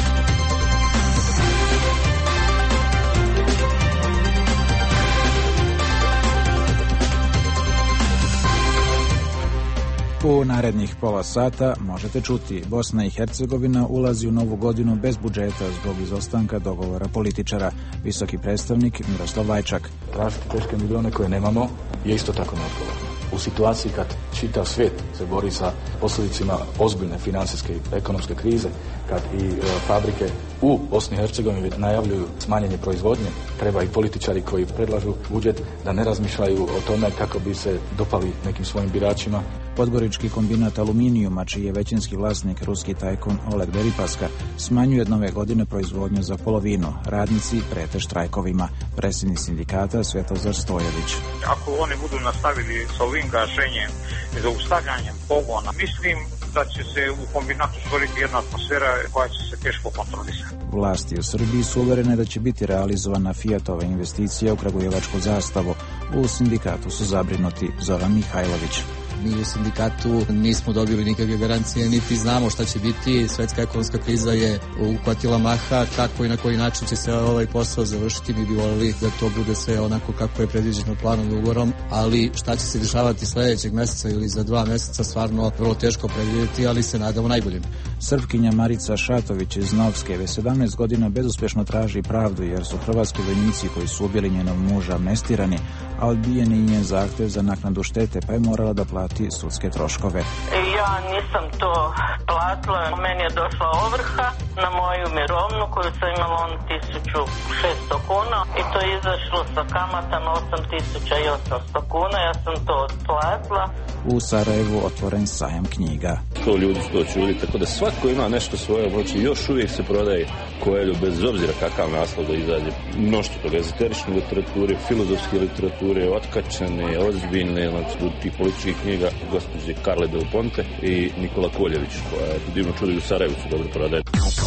U narednih pola sata možete čuti: Bosna i Hercegovina ulazi u novu godinu bez budžeta zbog izostanka dogovora političara. Visoki predstavnik Miroslav Lajčak. Tražiti teške milione koje nemamo je isto tako neodgovorno. U situaciji kad čitav svijet se bori sa posljedicima ozbiljne financijske i ekonomske krize, kad i e, fabrike u Bosni i Hercegovini najavljuju smanjenje proizvodnje, treba i političari koji predlažu budžet da ne razmišljaju o tome kako bi se dopali nekim svojim biračima. Podgorički kombinat aluminijuma, čiji je većinski vlasnik ruski tajkun Oleg Deripaska, smanjuje od nove godine proizvodnju za polovinu. Radnici prete štrajkovima. Predsjednik sindikata Svetozar Stojević. Ako oni budu nastavili sa ovim gašenjem i zaustavljanjem pogona, mislim da će se u kombinatu stvoriti jedna atmosfera koja će se teško kontrolisati. Vlasti u Srbiji su uverene da će biti realizovana Fijatova investicija u Kragujevačku zastavu. U sindikatu su zabrinuti. Zoran Mihajlović. Mi u sindikatu nismo dobili nikakve garancije, niti znamo šta će biti. Svetska ekonomska kriza je uhvatila maha, kako i na koji način će se ovaj posao završiti. Mi bi voljeli da to bude sve onako kako je predviđeno planom i ugovorom, ali šta će se dešavati sljedećeg mjeseca ili za dva mjeseca stvarno vrlo teško predvidjeti, ali se nadamo najboljim. Srpkinja Marica Šatović iz Novske već sedamnaest godina bezuspješno traži pravdu jer su hrvatski vojnici koji su ubili njenog muža amnestirani, a odbijen je njen zahtjev za naknadu štete, pa je morala da plati sudske troškove. Ja nisam to platila, meni je došla ovrha na moju mirovnu koju sam imala on tisuću šesto kuna i to je izašlo sa kamatama osam tisuća osamsto kuna, ja sam to otplatila. U Sarajevu otvoren sajam knjiga. To ljudi što čuli, tako da svako ima nešto svoje, znači još uvijek se prodaje Koelju bez obzira kakav naslov da izađe. Mnoštvo toga, ezoterične literature, filozofske literature, otkačene, ozbiljne, znači tih političkih knjiga, gospođe Karle Del Ponte i Nikola Koljević, koja je divno čudi u Sarajevu se dobro prodaje.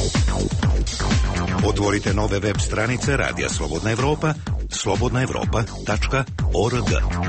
Otvorite nove web stranice Radija Slobodna Evropa, slobodna evropa tačka org.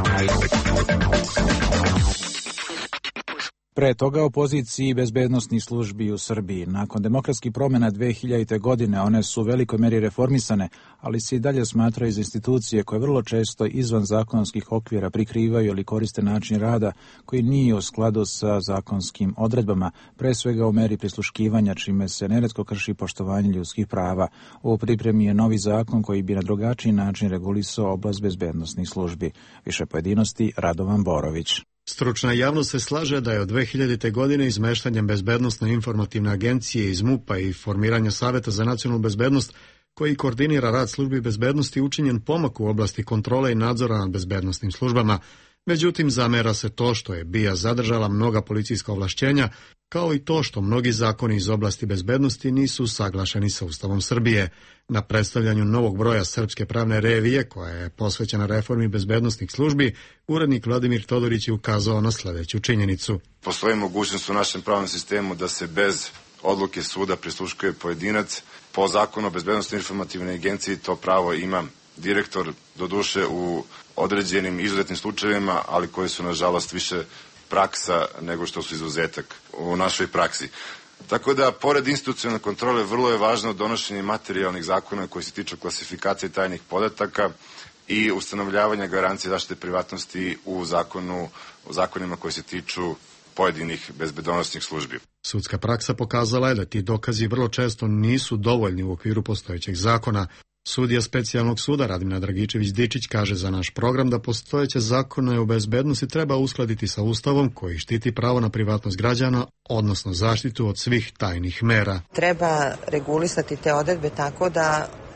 Pre toga opoziciji bezbednosnih službi u Srbiji. Nakon demokratskih promjena dve hiljadite. godine one su u velikoj meri reformisane, ali se i dalje smatraju iz institucije koje vrlo često izvan zakonskih okvira prikrivaju ili koriste način rada koji nije u skladu sa zakonskim odredbama, pre svega u meri prisluškivanja, čime se neretko krši poštovanje ljudskih prava. U pripremi je novi zakon koji bi na drugačiji način regulisao oblast bezbednosnih službi. Više pojedinosti Radovan Borović. Stručna javnost se slaže da je od dve hiljadite. godine izmeštanjem Bezbednosno-informativne agencije iz MUP-a i formiranja Saveta za nacionalnu bezbednost, koji koordinira rad službi bezbednosti, učinjen pomak u oblasti kontrole i nadzora nad bezbednosnim službama. Međutim, zamera se to što je B I A zadržala mnoga policijska ovlašćenja, kao i to što mnogi zakoni iz oblasti bezbednosti nisu saglašeni sa Ustavom Srbije. Na predstavljanju novog broja Srpske pravne revije, koja je posvećena reformi bezbednosnih službi, urednik Vladimir Todorić je ukazao na sljedeću činjenicu. Postoji mogućnost u našem pravnom sistemu da se bez odluke suda prisluškuje pojedinac. Po zakonu o bezbednosnoj informativnoj agenciji to pravo ima direktor, doduše u određenim izuzetnim slučajevima, ali koji su nažalost više praksa nego što su izuzetak u našoj praksi. Tako da, pored institucionalne kontrole, vrlo je važno donošenje materijalnih zakona koji se tiču klasifikacije tajnih podataka i ustanovljavanja garancije zaštite privatnosti u zakonu, u zakonima koji se tiču pojedinih bezbednosnih službi. Sudska praksa pokazala je da ti dokazi vrlo često nisu dovoljni u okviru postojećeg zakona. Sudija specijalnog suda Radmina Dragičević-Dičić kaže za naš program da postojeće zakone o bezbednosti treba uskladiti sa Ustavom koji štiti pravo na privatnost građana, odnosno zaštitu od svih tajnih mera. Treba regulisati te odredbe tako da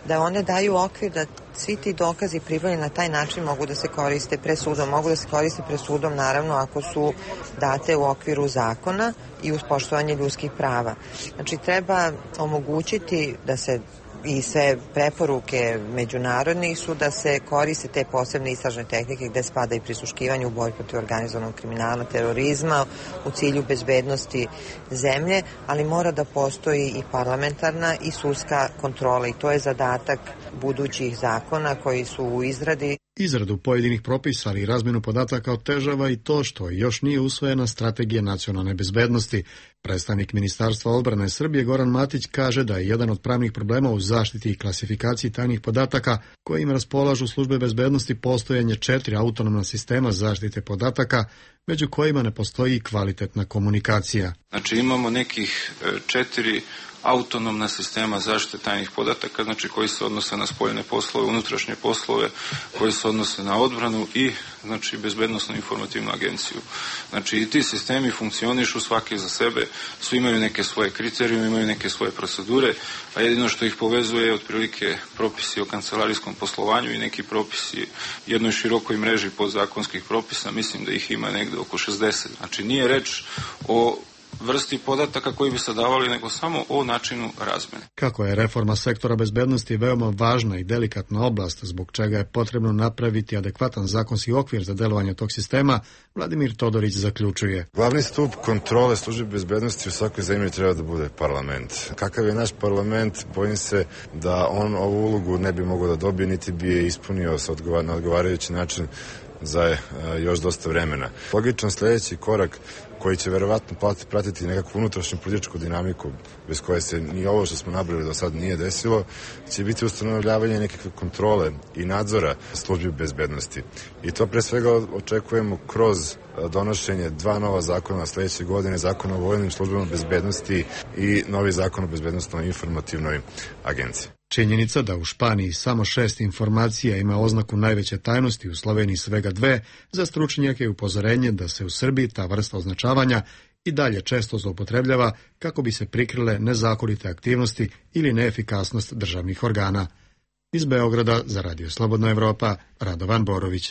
da one daju okvir da svi ti dokazi pribavljeni na taj način mogu da se koriste pred sudom. Mogu da se koriste pred sudom naravno ako su date u okviru zakona i uz poštovanje ljudskih prava. Znači treba omogućiti da se i sve preporuke međunarodnih su da se koriste te posebne istražne tehnike gde spada i prisluškivanje u borbi protiv organizovanog kriminala, terorizma u cilju bezbednosti zemlje, ali mora da postoji i parlamentarna i sudska kontrola i to je zadatak budućih zakona koji su u izradi. Izradu pojedinih propisa, ali i razmjenu podataka otežava i to što još nije usvojena strategija nacionalne bezbednosti. Predstavnik Ministarstva odbrane Srbije Goran Matić kaže da je jedan od pravnih problema u zaštiti i klasifikaciji tajnih podataka kojim raspolažu službe bezbednosti postojanje četiri autonomna sistema zaštite podataka, među kojima ne postoji kvalitetna komunikacija. Znači imamo nekih četiri autonomna sistema zaštite tajnih podataka, znači koji se odnose na spoljne poslove, unutrašnje poslove, koji se odnose na odbranu i znači bezbednosnu informativnu agenciju. Znači i ti sistemi funkcionišu svaki za sebe, svi imaju neke svoje kriterijume, imaju neke svoje procedure, a jedino što ih povezuje je otprilike propisi o kancelarijskom poslovanju i neki propisi jednoj širokoj mreži podzakonskih propisa, mislim da ih ima negde oko šezdeset. Znači nije reč o vrsti podataka koji bi se davali, nego samo o načinu razmene. Kako je reforma sektora bezbednosti veoma važna i delikatna oblast, zbog čega je potrebno napraviti adekvatan zakonski okvir za delovanje tog sistema, Vladimir Todorić zaključuje. Glavni stup kontrole službe bezbednosti u svakoj zemlji treba da bude parlament. Kakav je naš parlament, bojim se da on ovu ulogu ne bi mogao da dobije, niti bi je ispunio sa odgovar, na odgovarajući način za još dosta vremena. Logičan sljedeći korak koji će verovatno pratiti nekakvu unutrašnju političku dinamiku bez koje se ni ovo što smo nabrali do sad nije desilo, će biti ustanovljavanje nekakve kontrole i nadzora službi bezbednosti. I to pre svega očekujemo kroz donošenje dva nova zakona sljedeće godine, zakon o vojnim službama bezbednosti i novi zakon o bezbednostnoj informativnoj agenciji. Činjenica da u Španiji samo šest informacija ima oznaku najveće tajnosti, u Sloveniji svega dve, za stručnjake je upozorenje da se u Srbiji ta vrsta označavanja i dalje često zloupotrebljava kako bi se prikrile nezakonite aktivnosti ili neefikasnost državnih organa. Iz Beograda za Radio Slobodna Evropa, Radovan Borović.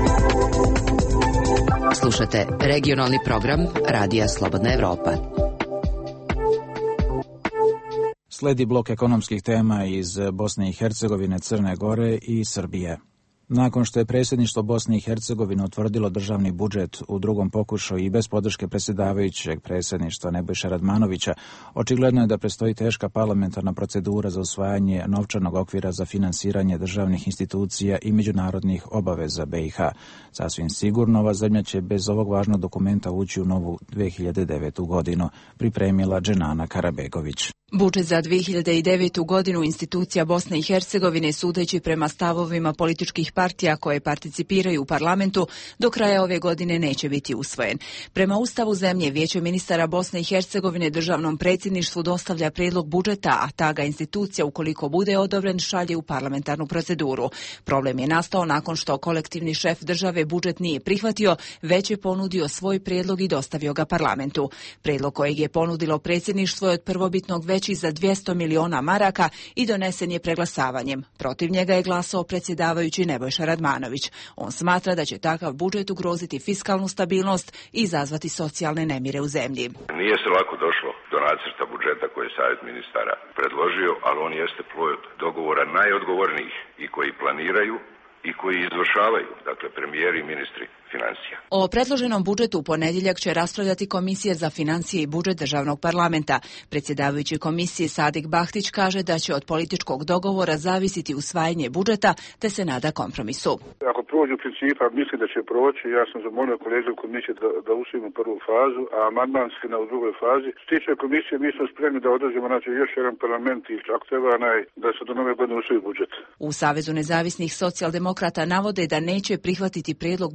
Slušate regionalni program Radija Slobodna Evropa. Sledi blok ekonomskih tema iz Bosne i Hercegovine, Crne Gore i Srbije. Nakon što je predsjedništvo Bosne i Hercegovine utvrdilo državni budžet u drugom pokušaju i bez podrške predsjedavajućeg predsjedništva Nebojše Radmanovića, očigledno je da predstoji teška parlamentarna procedura za usvajanje novčanog okvira za finansiranje državnih institucija i međunarodnih obaveza B i H. Sasvim sigurno ova zemlja će bez ovog važnog dokumenta ući u novu dve hiljade devetu godinu, pripremila Dženana Karabegović. Budžet za dve hiljade devetu godinu institucija Bosne i Hercegovine, sudeći prema stavovima političkih partija koje participiraju u parlamentu, do kraja ove godine neće biti usvojen. Prema Ustavu zemlje, Vijeće ministara Bosne i Hercegovine državnom predsjedništvu dostavlja predlog budžeta, a ta ga institucija, ukoliko bude odobren, šalje u parlamentarnu proceduru. Problem je nastao nakon što kolektivni šef države budžet nije prihvatio, već je ponudio svoj predlog i dostavio ga parlamentu. Predlog kojeg je ponudilo predsjedništvo je od prvobitnog veći za dvjesto miliona maraka i donesen je preglasavanjem. Protiv njega je glasao predsjedavajući Nebojša Radmanović. On smatra da će takav budžet ugroziti fiskalnu stabilnost i izazvati socijalne nemire u zemlji. Nije se lako došlo do nacrta budžeta koji je Savjet ministara predložio, ali on jeste plod dogovora najodgovornijih i koji planiraju i koji izvršavaju, dakle premijeri i ministri financija. O predloženom budžetu u ponedjeljak će raspravljati Komisija za financije i budžet državnog parlamenta. Predsjedavajući komisije Sadik Bahtić kaže da će od političkog dogovora zavisiti usvajanje budžeta, te se nada kompromisu. Ako prođe u principa, mislim da će proći. Ja sam zamolio kolege komisije da, da usvojimo prvu fazu, a amandmanski na u drugoj fazi. Što se tiče komisije, mi smo spremni da održimo znači, još jedan parlament i ako treba naj, da se do nove godine usvoji budžet. U Savezu nezavisnih socijaldemokrata navode da neće prihvatiti predlog budžeta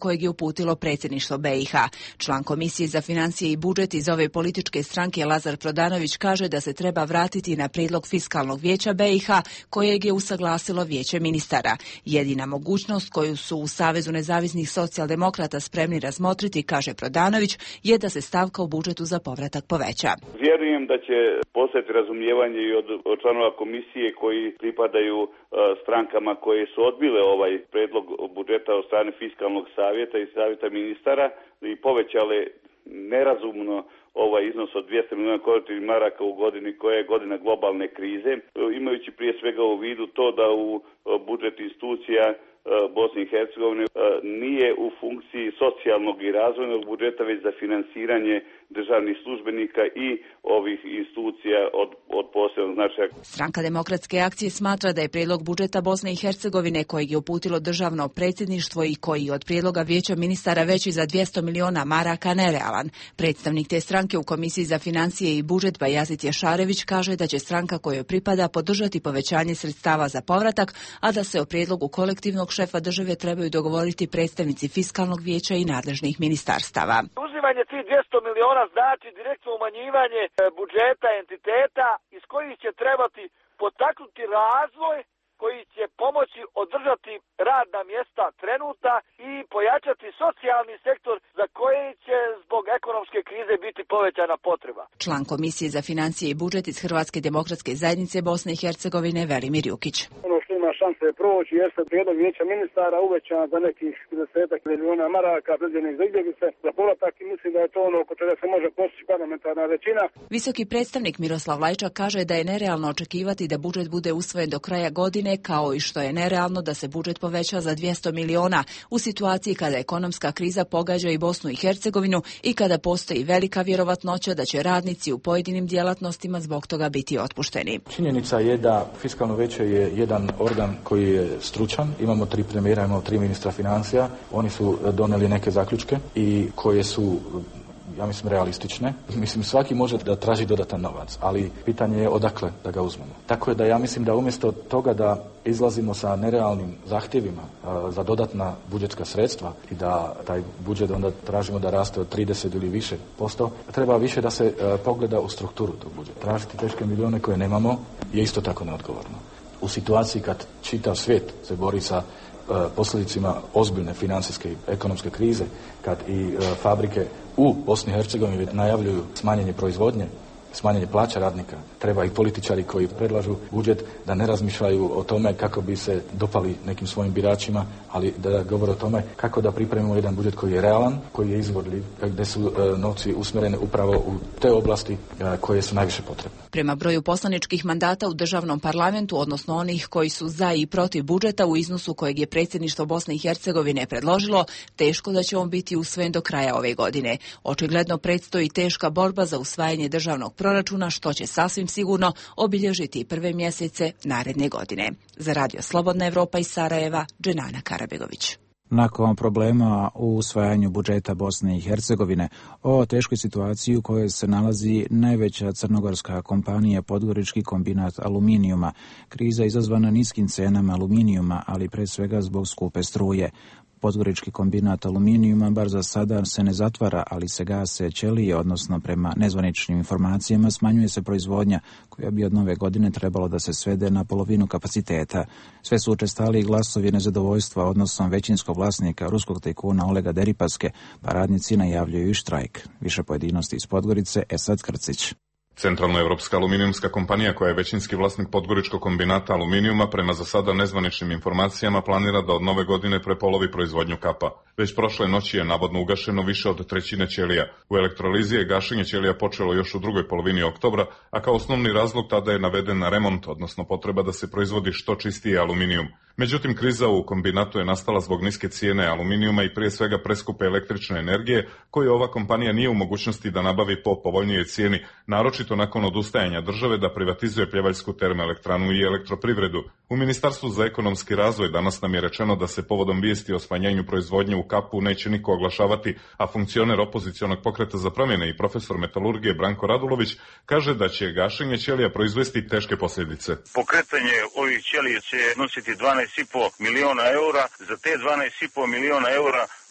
kojeg je uputilo predsjedništvo B i H. Član Komisije za financije i budžet iz ove političke stranke Lazar Prodanović kaže da se treba vratiti na prijedlog Fiskalnog vijeća B i H kojeg je usaglasilo Vijeće ministara. Jedina mogućnost koju su u Savezu nezavisnih socijaldemokrata spremni razmotriti, kaže Prodanović, je da se stavka u budžetu za povratak poveća. Vjerujem da će postojati razumijevanje i od, od članova komisije koji pripadaju uh, strankama koje su odbile ovaj predlog budžeta od strane Fiskalnog savjeta i savjeta ministara i povećale nerazumno ovaj iznos od dvjesto milijuna kvadratnih maraka u godini koja je godina globalne krize, imajući prije svega u vidu to da u budžet institucija Bosne i Hercegovine nije u funkciji socijalnog i razvojnog budžeta, već za finansiranje državnih službenika i ovih institucija od, od posebnog značaja. Stranka Demokratske akcije smatra da je prijedlog budžeta Bosne i Hercegovine kojeg je uputilo državno predsjedništvo i koji od prijedloga Vijeća ministara veći za dvjesto miliona maraka nerealan. Predstavnik te stranke u Komisiji za financije i budžet Bajazit Ješarević kaže da će stranka kojoj pripada podržati povećanje sredstava za povratak, a da se o prijedlogu kolektivnog šefa države trebaju dogovoriti predstavnici Fiskalnog vijeća i nadležnih ministarstava. Uzimanje tih dvjesto miliona znači direktno umanjivanje budžeta entiteta iz kojih će trebati potaknuti razvoj koji će pomoći održati radna mjesta trenuta i pojačati socijalni sektor za koji će zbog ekonomske krize biti povećana potreba. Član Komisije za financije i budžet iz Hrvatske demokratske zajednice Bosne i Hercegovine Velimir Jukić. Ono što ima šanse proći jeste prijedlog Vijeća ministara uvećan za nekih trideset milijuna maraka predviđenih za izbjeglice za povratak i mislim da je to ono oko čega se može postići parlamentarna većina. Visoki predstavnik Miroslav Lajčak kaže da je nerealno očekivati da budžet bude usvojen do kraja godine, kao i što je nerealno da se budžet poveća za dvjesto miliona u situaciji kada ekonomska kriza pogađa i Bosnu i Hercegovinu i kada postoji velika vjerovatnoća da će radnici u pojedinim djelatnostima zbog toga biti otpušteni. Činjenica je da Fiskalno vijeće je jedan organ koji je stručan. Imamo tri premijera, imamo tri ministra financija. Oni su donijeli neke zaključke i koje su, ja mislim, realistične. Mislim, svaki može da traži dodatan novac, ali pitanje je odakle da ga uzmemo. Tako je da ja mislim da umjesto toga da izlazimo sa nerealnim zahtjevima uh, za dodatna budžetska sredstva i da taj budžet onda tražimo da raste od trideset ili više posto, treba više da se uh, pogleda u strukturu tog budžeta. Tražiti teške milijone koje nemamo je isto tako neodgovorno. U situaciji kad čitav svijet se bori sa posljedicima ozbiljne financijske i ekonomske krize, kad i e, fabrike u Bosni i Hercegovini najavljuju smanjenje proizvodnje, smanjenje plaća radnika, treba i političari koji predlažu budžet da ne razmišljaju o tome kako bi se dopali nekim svojim biračima, ali da govore o tome kako da pripremimo jedan budžet koji je realan, koji je izvodljiv, gdje su e, novci usmjereni upravo u te oblasti e, koje su najviše potrebne. Prema broju poslaničkih mandata u državnom parlamentu, odnosno onih koji su za i protiv budžeta u iznosu kojeg je predsjedništvo Bosne i Hercegovine predložilo, teško da će on biti usvojen do kraja ove godine. Očigledno predstoji teška borba za usvajanje državnog proračuna, što će sasvim sigurno obilježiti prve mjesece naredne godine. Za Radio Slobodna Evropa iz Sarajeva, Dženana Karabegović. Nakon problema u usvajanju budžeta Bosne i Hercegovine, o teškoj situaciji u kojoj se nalazi najveća crnogorska kompanija Podgorički kombinat aluminijuma, kriza izazvana niskim cenama aluminijuma, ali pre svega zbog skupe struje. Podgorički kombinat aluminijuma bar za sada se ne zatvara, ali se gase ćelije, odnosno prema nezvaničnim informacijama smanjuje se proizvodnja koja bi od nove godine trebalo da se svede na polovinu kapaciteta. Sve su učestali glasovi nezadovoljstva odnosom većinskog vlasnika ruskog tajkuna Olega Deripaske, pa radnici najavljuju i štrajk. Više pojedinosti iz Podgorice, Esad Krcić. Centralnoevropska aluminijumska kompanija, koja je većinski vlasnik Podgoričkog kombinata aluminijuma, prema za sada nezvaničnim informacijama planira da od nove godine prepolovi proizvodnju kapa. Već prošle noći je navodno ugašeno više od trećine ćelija. U elektrolizi je gašenje ćelija počelo još u drugoj polovini oktobra, a kao osnovni razlog tada je naveden remont, odnosno potreba da se proizvodi što čistiji aluminijum. Međutim, kriza u kombinatu je nastala zbog niske cijene aluminijuma i prije svega preskupe električne energije, koju ova kompanija nije u mogućnosti da nabavi po povoljnijoj cijeni, naročito nakon odustajanja države da privatizuje Pljevaljsku termoelektranu i elektroprivredu. U Ministarstvu za ekonomski razvoj danas nam je rečeno da se povodom vijesti o smanjenju proizvodnje u kapu neće niko oglašavati, a funkcioner opozicionog pokreta za promjene i profesor metalurgije Branko Radulović kaže da će gašenje ćelija proizvesti teške posljedice. Pokretanje ovih ćelija će nositi dvanaest i po miliona eura. Za te dvanaest i po miliona eura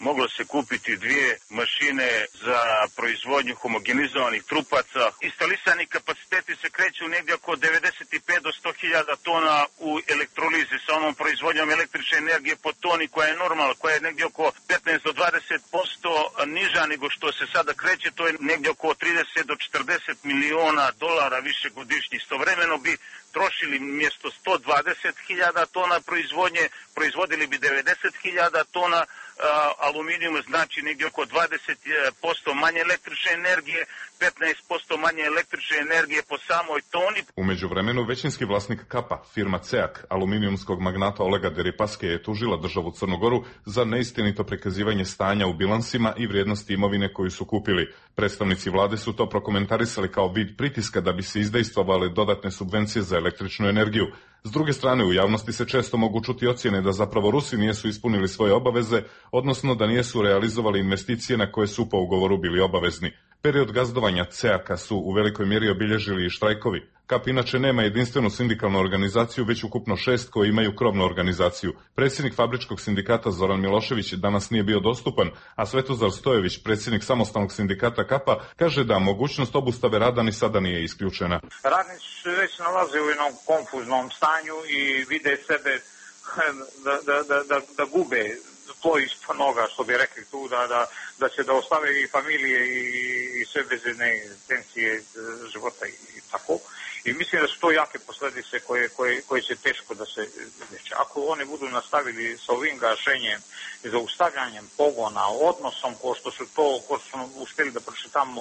moglo se kupiti dvije mašine za proizvodnju homogenizovanih trupaca. Instalisani kapaciteti se kreću negdje oko devedeset pet do sto hiljada tona u elektrolizi sa onom proizvodnjom električne energije po toni koja je normalna, koja je negdje oko petnaest do dvadeset posto niža nego što se sada kreće, to je negdje oko trideset do četrdeset miliona dolara više godišnji. Istovremeno bi trošili mjesto sto dvadeset hiljada tona proizvodnje, proizvodili bi devedeset hiljada tona aluminijuma, znači negdje oko dvadeset posto manje električne energije, petnaest posto manje električne energije po samoj toni. U međuvremenu većinski vlasnik Kapa, firma Ceak, aluminijumskog magnata Olega Deripaske, je tužila državu Crnu Goru za neistinito prikazivanje stanja u bilansima i vrijednosti imovine koju su kupili. Predstavnici vlade su to prokomentarisali kao vid pritiska da bi se izdejstvovale dodatne subvencije za električnu energiju. S druge strane, u javnosti se često mogu čuti ocjene da zapravo Rusi nijesu ispunili svoje obaveze, odnosno da nijesu realizovali investicije na koje su po ugovoru bili obavezni. Period gazdovanja Ceaka su u velikoj mjeri obilježili i štrajkovi. Kap inače nema jedinstvenu sindikalnu organizaciju, već ukupno šest koji imaju krovnu organizaciju. Predsjednik fabričkog sindikata Zoran Milošević danas nije bio dostupan, a Svetozar Stojević, predsjednik samostalnog sindikata Kapa, kaže da mogućnost obustave rada ni sada nije isključena. Radnici se već nalaze u jednom konfuznom stanju i vide sebe da, da, da, da, da gube to ispod noga, što bi rekli tu, da, da, da će da ostave i familije i, i sve bez jedne pensije života i, i tako. I mislim da su to jake posljedice koje, koje, koje će teško da se deće. Ako oni budu nastavili sa ovim gašenjem i zaustavljanjem pogona, odnosom ko što su to, ko što smo uspjeli da pročitamo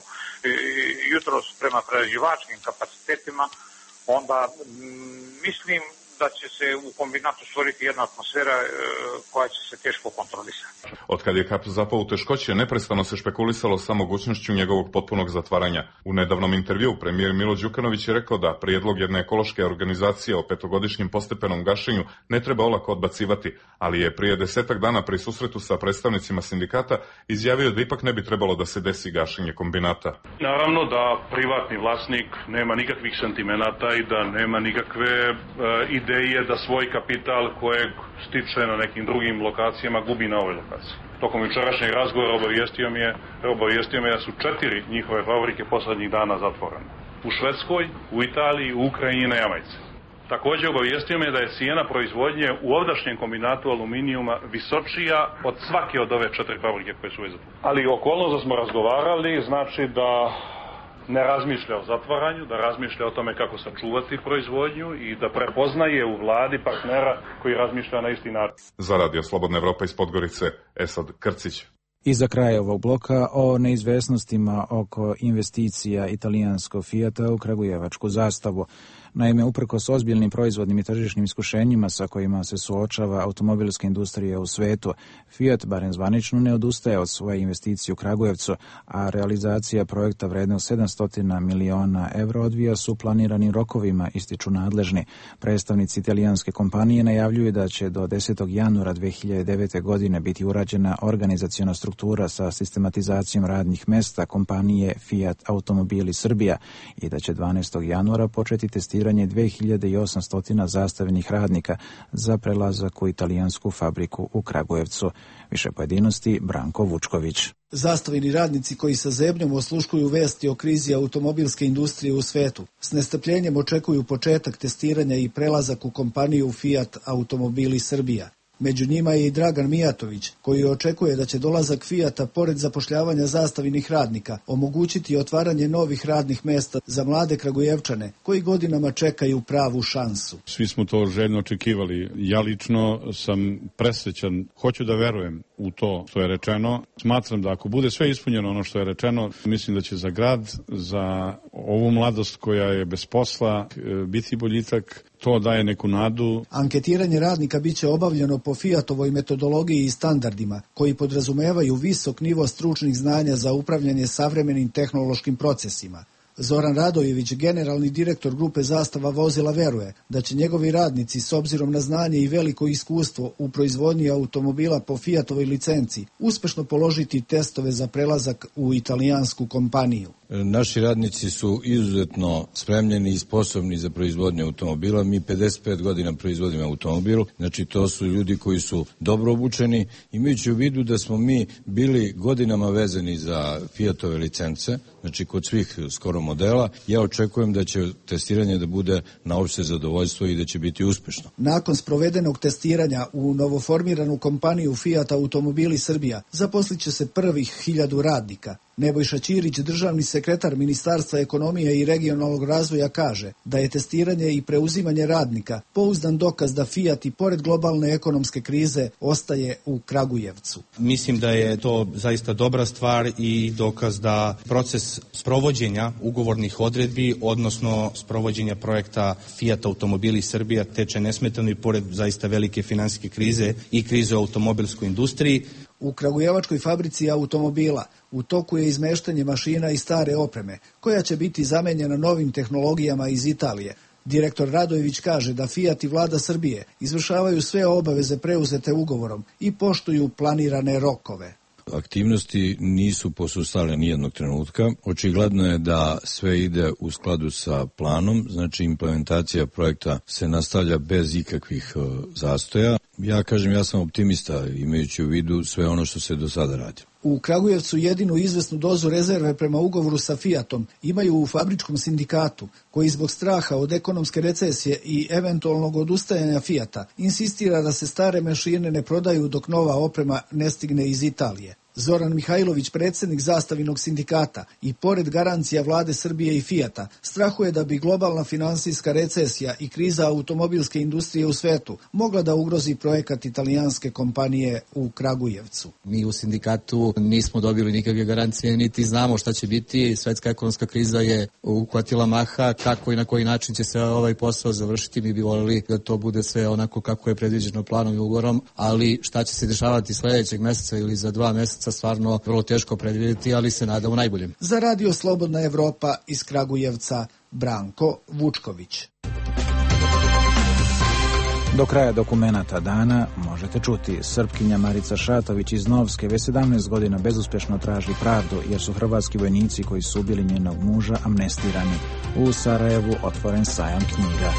jutros prema prerađivačkim kapacitetima, onda m, mislim da će se u kombinatu stvoriti jedna atmosfera e, koja će se teško kontrolisati. Od kad je Kap zapao u teškoće, neprestano se špekulisalo sa mogućnošću njegovog potpunog zatvaranja. U nedavnom intervjuu premijer Milo Đukanović je rekao da prijedlog jedne ekološke organizacije o petogodišnjem postepenom gašenju ne treba olako odbacivati, ali je prije desetak dana pri susretu sa predstavnicima sindikata izjavio da ipak ne bi trebalo da se desi gašenje kombinata. Naravno da privatni vlasnik nema nikakvih sentimenata i da nema nikakve e, ideje ideje da svoj kapital kojeg stiče na nekim drugim lokacijama gubi na ovoj lokaciji. Tokom jučerašnjeg razgovora obavijestio mi je, obavijestio me da su četiri njihove fabrike poslednjih dana zatvorene. U Švedskoj, u Italiji, u Ukrajini i na Jamajci. Također obavijestio me da je cijena proizvodnje u ovdašnjem kombinatu aluminijuma visočija od svake od ove četiri fabrike koje su već zatvorene. Ali okolnost da smo razgovarali znači da ne razmišlja o zatvaranju, da razmišlja o tome kako sačuvati proizvodnju i da prepoznaje u vladi partnera koji razmišlja na isti način. Za Radio Slobodna Evropa iz Podgorice, Esad Krcić. I za kraj ovog bloka o neizvesnostima oko investicija italijanskog Fijata u kragujevačku zastavu. Naime, uprkos ozbiljnim proizvodnim i tržišnim iskušenjima sa kojima se suočava automobilska industrija u svetu, Fiat, barem zvanično, ne odustaje od svoje investicije u Kragujevcu, a realizacija projekta vrednog sedamsto miliona evra odvija su planiranim rokovima, ističu nadležni. Predstavnici italijanske kompanije najavljuju da će do desetog januara dve hiljade devete. godine biti urađena organizaciona struktura sa sistematizacijom radnih mesta kompanije Fiat Automobili Srbija i da će dvanaestog januara početi testiranje dve hiljade osamsto zastavljenih radnika za prelazak u italijansku fabriku u Kragujevcu. Više pojedinosti Branko Vučković. Zastavljeni radnici koji sa zebnjom osluškuju vesti o krizi automobilske industrije u svetu s nestrpljenjem očekuju početak testiranja i prelazak u kompaniju Fiat Automobili Srbija. Među njima je i Dragan Mijatović, koji očekuje da će dolazak Fijata, pored zapošljavanja zastavljenih radnika, omogućiti otvaranje novih radnih mesta za mlade Kragujevčane, koji godinama čekaju pravu šansu. Svi smo to željno očekivali. Ja lično sam presrećan, hoću da verujem u to što je rečeno. Smatram da ako bude sve ispunjeno ono što je rečeno, mislim da će za grad, za ovu mladost koja je bez posla, biti boljitak. To daje neku nadu. Anketiranje radnika biće obavljeno po Fiatovoj metodologiji i standardima, koji podrazumevaju visok nivo stručnih znanja za upravljanje savremenim tehnološkim procesima. Zoran Radojević, generalni direktor grupe Zastava vozila, veruje da će njegovi radnici, s obzirom na znanje i veliko iskustvo u proizvodnji automobila po Fiatovoj licenci, uspešno položiti testove za prelazak u italijansku kompaniju. naši radnici su izuzetno spremljeni i sposobni za proizvodnju automobila. Mi pedeset pet godina proizvodimo automobil, znači to su ljudi koji su dobro obučeni, imajući u vidu da smo mi bili godinama vezani za Fiatove licence, znači kod svih skoro modela. Ja očekujem da će testiranje da bude na opšte zadovoljstvo i da će biti uspešno. Nakon sprovedenog testiranja u novoformiranu kompaniju Fiat Automobili Srbija zaposlit će se prvih hiljadu radnika. Nebojša Ćirić, državni sekretar Ministarstva ekonomije i regionalnog razvoja, kaže da je testiranje i preuzimanje radnika pouzdan dokaz da Fiat i pored globalne ekonomske krize ostaje u Kragujevcu. Mislim da je to zaista dobra stvar i dokaz da proces sprovođenja ugovornih odredbi, odnosno sprovođenja projekta Fiat Automobili Srbija teče nesmetano i pored zaista velike finansijske krize i krize u automobilskoj industriji. U kragujevačkoj fabrici automobila u toku je izmeštanje mašina i stare opreme, koja će biti zamenjena novim tehnologijama iz Italije. Direktor Radojević kaže da Fiat i vlada Srbije izvršavaju sve obaveze preuzete ugovorom i poštuju planirane rokove. Aktivnosti nisu posustale nijednog trenutka. Očigledno je da sve ide u skladu sa planom, znači implementacija projekta se nastavlja bez ikakvih uh, zastoja. Ja kažem, ja sam optimista imajući u vidu sve ono što se do sada radi. U Kragujevcu jedinu izvesnu dozu rezerve prema ugovoru sa Fiatom imaju u fabričkom sindikatu, koji zbog straha od ekonomske recesije i eventualnog odustajanja Fiata insistira da se stare mašine ne prodaju dok nova oprema ne stigne iz Italije. Zoran Mihajlović, predsjednik Zastavinog sindikata, i pored garancija vlade Srbije i Fiata, strahuje da bi globalna finansijska recesija i kriza automobilske industrije u svetu mogla da ugrozi projekat italijanske kompanije u Kragujevcu. Mi u sindikatu nismo dobili nikakve garancije, niti znamo šta će biti. Svetska ekonomska kriza je uhvatila maha, kako i na koji način će se ovaj posao završiti. Mi bi voljeli da to bude sve onako kako je predviđeno planom i ugovorom, ali šta će se dešavati sljedećeg mjeseca ili za dva mjeseca stvarno vrlo teško predvidjeti, ali se nadamo najboljem. Za Radio Slobodna Evropa iz Kragujevca, Branko Vučković. Do kraja dokumenata dana možete čuti: Srpkinja Marica Šatović iz Novske već sedamnaest godina bezuspješno traži pravdu jer su hrvatski vojnici koji su ubili njenog muža amnestirani. U Sarajevu otvoren sajam knjiga.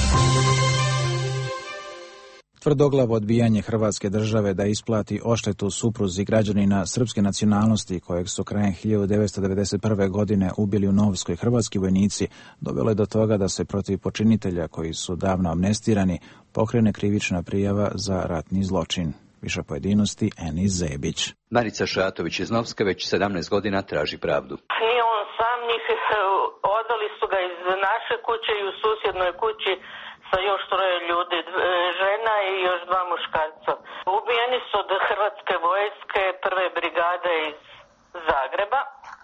Tvrdoglavo odbijanje Hrvatske države da isplati odštetu supruzi građanina srpske nacionalnosti kojeg su krajem hiljadu devetsto devedeset prve. godine ubili u Novskoj hrvatski vojnici dovelo je do toga da se protiv počinitelja koji su davno amnestirani pokrene krivična prijava za ratni zločin. Više pojedinosti Eni Zebić. Marica Šatović iz Novske već sedamnaest godina traži pravdu. Nije on sam, njih odali su ga iz naše kuće i u susjednoj kući sa još troje ljudi, žena i još dva muškarca. Ubijeni su od Hrvatske vojske prve brigade iz Zagreba.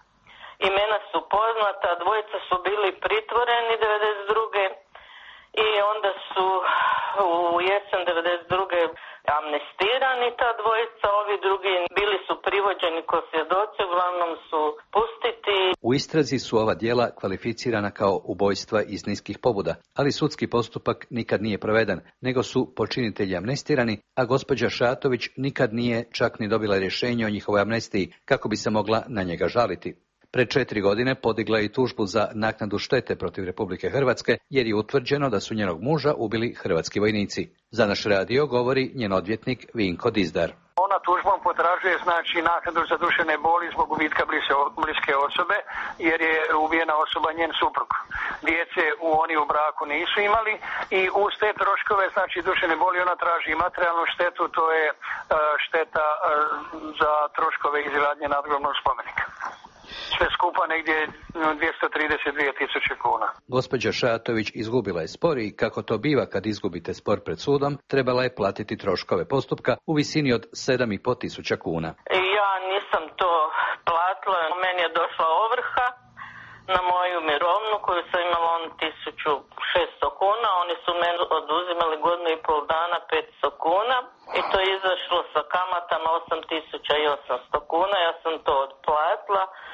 Imena su poznata, dvojica su bili pritvoreni devedeset druge i onda su u jesen devedeset druge amnestirani ta dvojica, ovi drugi bili su privođeni ko svjedoci, uglavnom su pustiti. U istrazi su ova djela kvalificirana kao ubojstva iz niskih pobuda, ali sudski postupak nikad nije proveden, nego su počinitelji amnestirani, a gospođa Šatović nikad nije čak ni dobila rješenje o njihovoj amnestiji kako bi se mogla na njega žaliti. Pred četiri godine podigla je i tužbu za naknadu štete protiv Republike Hrvatske jer je utvrđeno da su njenog muža ubili hrvatski vojnici. Za naš radio govori njen odvjetnik Vinko Dizdar. Ona tužbom potražuje znači naknadu za duševne boli zbog gubitka bliske osobe jer je ubijena osoba njen suprug. Djece u oni u braku nisu imali i uz te troškove znači duševne boli ona traži materijalnu štetu, to je šteta za troškove izgradnje nadgrobnog spomenika. Sve skupa negdje dvjesto trideset dvije tisuće kuna. Gospođa Šatović izgubila je spor i kako to biva kad izgubite spor pred sudom, trebala je platiti troškove postupka u visini od sedam i pol tisuća kuna. Ja nisam to platila, meni je došla ovrha na moju mirovnu koju sam imala on tisuću šesto kuna, oni su meni oduzimali godinu i pol dana petsto kuna i to je izašlo sa kamatama osam tisuća osamsto kuna, ja sam to otplatila.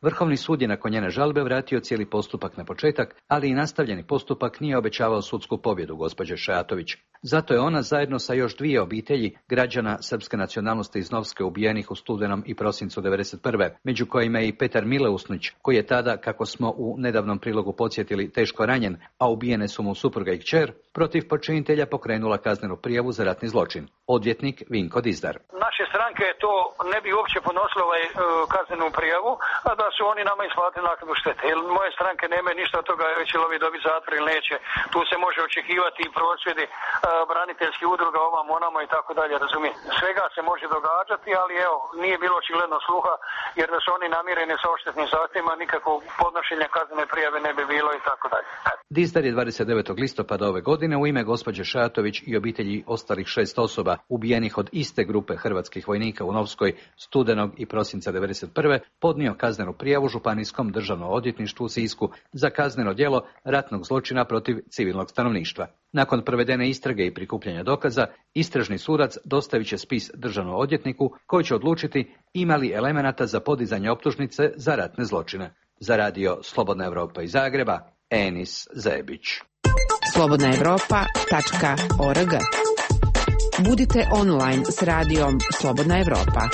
Vrhovni sud je nakon njene žalbe vratio cijeli postupak na početak, ali i nastavljeni postupak nije obećavao sudsku pobjedu gospođe Šajatović. Zato je ona zajedno sa još dvije obitelji građana srpske nacionalnosti iz Novske ubijenih u studenom i prosincu devedeset prve, među kojima je i Petar Mileusnić, koji je tada, kako smo u nedavnom prilogu podsjetili, teško ranjen, a ubijene su mu supruga i kćer, protiv počinitelja pokrenula kaznenu prijavu za ratni zločin. Odvjetnik Vinko Dizdar. Naše stranke to ne bi uopće podnosile ovaj uh, kaznenu prijavu, a da su oni nama isplatili naknadu štete. Jer moje stranke nemaju ništa od toga, će li ovi dobiti zatvor ili neće. Tu se može očekivati i prosvjedi uh, braniteljskih udruga ovam onama i tako dalje, razumije. Svega se može događati, ali evo, nije bilo očigledno sluha, jer da su oni namireni sa odštetnim zahtjevima, nikakvog podnošenja kaznene prijave ne bi bilo i tako dalje. Dizdar je dvadeset devetog listopada ove godine u ime gospođe Šajatović i obitelji ostalih šest osoba ubijenih od iste grupe hrvatskih vojnika u Novskoj studenog i prosinca devedeset prve podnio kaznenu prijavu Županijskom državnom odvjetništvu u Sisku za kazneno djelo ratnog zločina protiv civilnog stanovništva. Nakon provedene istrage i prikupljanja dokaza, istražni sudac dostavit će spis državnom odvjetniku koji će odlučiti ima li elemenata za podizanje optužnice za ratne zločine. Za radio Slobodna Evropa iz Zagreba, Enis Zebić. slobodna evropa tačka org. Budite online s radijom Slobodna Evropa.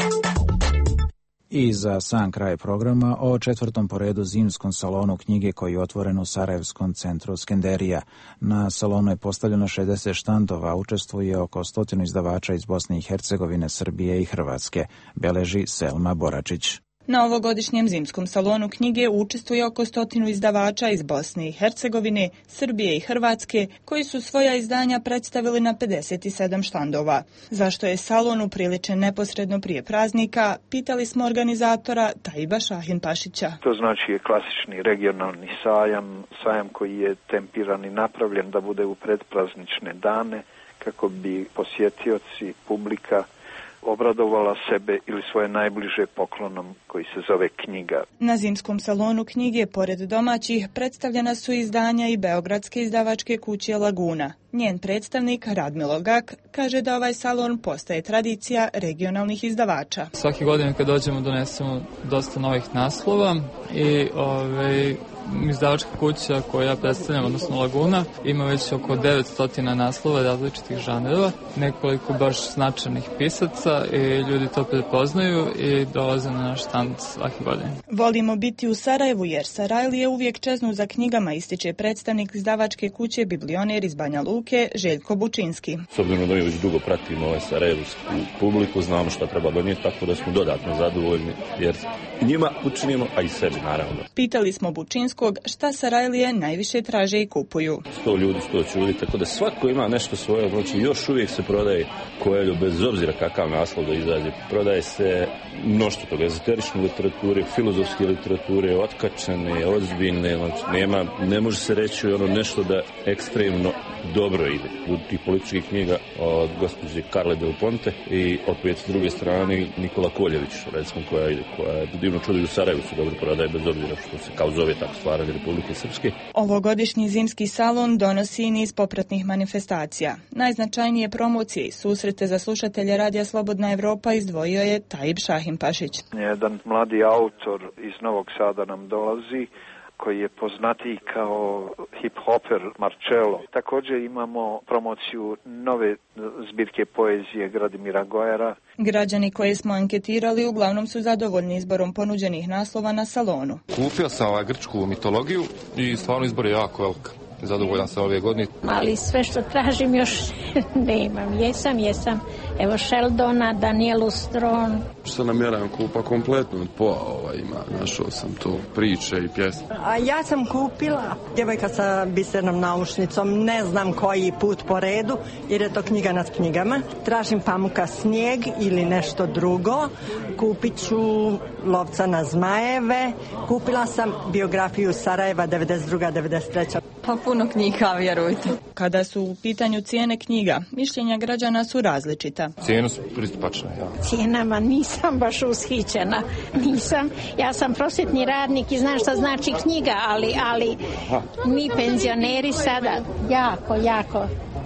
I za sam kraj programa o četvrtom po redu zimskom salonu knjige koji je otvoren u Sarajevskom centru Skenderija. Na salonu je postavljeno šezdeset štandova, učestvuje oko stotinu izdavača iz Bosne i Hercegovine, Srbije i Hrvatske, beleži Selma Boračić. Na ovogodišnjem zimskom salonu knjige učestvuje oko stotinu izdavača iz Bosne i Hercegovine, Srbije i Hrvatske, koji su svoja izdanja predstavili na pedeset sedam štandova. Zašto je salon upriličen neposredno prije praznika, pitali smo organizatora Tajiba Šahin Pašića. To znači je klasični regionalni sajam, sajam koji je tempiran i napravljen da bude u predpraznične dane, kako bi posjetioci, publika obradovala sebe ili svoje najbliže poklonom koji se zove knjiga. Na zimskom salonu knjige, pored domaćih, predstavljena su izdanja i beogradske izdavačke kuće Laguna. Njen predstavnik Radmilo Gak kaže da ovaj salon postaje tradicija regionalnih izdavača. Svake godine kad dođemo donesemo dosta novih naslova i ovaj, izdavačka kuća koju ja predstavljam, odnosno Laguna, ima već oko devetsto naslova različitih žanrova, nekoliko baš značajnih pisaca i ljudi to prepoznaju i dolaze na naš štand svake godine. Volimo biti u Sarajevu jer Sarajlije uvijek čeznu za knjigama, ističe predstavnik izdavačke kuće Biblioner iz Banja Luke Željko Bučinski. S obzirom da mi već dugo pratimo ovaj sarajevsku publiku, znamo šta treba donijeti, tako da smo dodatno zadovoljni jer njima učinimo, a i sebi naravno. Pitali smo Bučinskog šta Sarajlije najviše traže i kupuju. Sto ljudi, sto ljudi, tako da svako ima nešto svoje, znači još uvijek se prodaje Koeljo, bez obzira kakav naslov da izađe. Prodaje se mnoštvo toga, ezoterične literature, filozofske literature, otkačene, ozbiljne, znači nema, ne može se reći ono nešto da ekstremno dobro ide. Od tih političkih knjiga od gospođe Karle Del Ponte i opet s druge strane Nikola Koljević, recimo, koja ide, koja je divno čudo i u Sarajevu se dobro prodaje bez obzira što se kao zove tako stvaranje Republike Srpske. Ovogodišnji zimski salon donosi i niz popratnih manifestacija. Najznačajnije promocije i susrete za slušatelje Radija Slobodna Evropa izdvojio je Tajib Šahin Pašić. Jedan mladi autor iz Novog Sada nam dolazi, koji je poznatiji kao hip-hoper Marcello. Također imamo promociju nove zbirke poezije Gradimira Gojera. Građani koje smo anketirali uglavnom su zadovoljni izborom ponuđenih naslova na salonu. Kupio sam ovaj grčku mitologiju i stvarno izbor je jako velik. Zadovoljan sam ove godine. Ali sve što tražim još nemam. Jesam, jesam. Evo Sheldona, Danielu Stron. Što namjeram kupa kompletno od pola ovaj ima. Našao sam to priče i pjesme. A ja sam kupila Djevojka sa bisernom naušnicom. Ne znam koji put po redu jer je to knjiga nad knjigama. Tražim Pamuka Snijeg ili nešto drugo. Kupit ću Lovca na zmajeve. Kupila sam biografiju Sarajeva devedeset druga devedeset treća Pa puno knjiga, vjerujte. Kada su u pitanju cijene knjiga, mišljenja građana su različita. Cijene su pristupačne, ja. Cijenama nisam baš ushićena. Nisam. Ja sam prosvjetni radnik i znam šta znači knjiga, ali, ali mi penzioneri sada jako, jako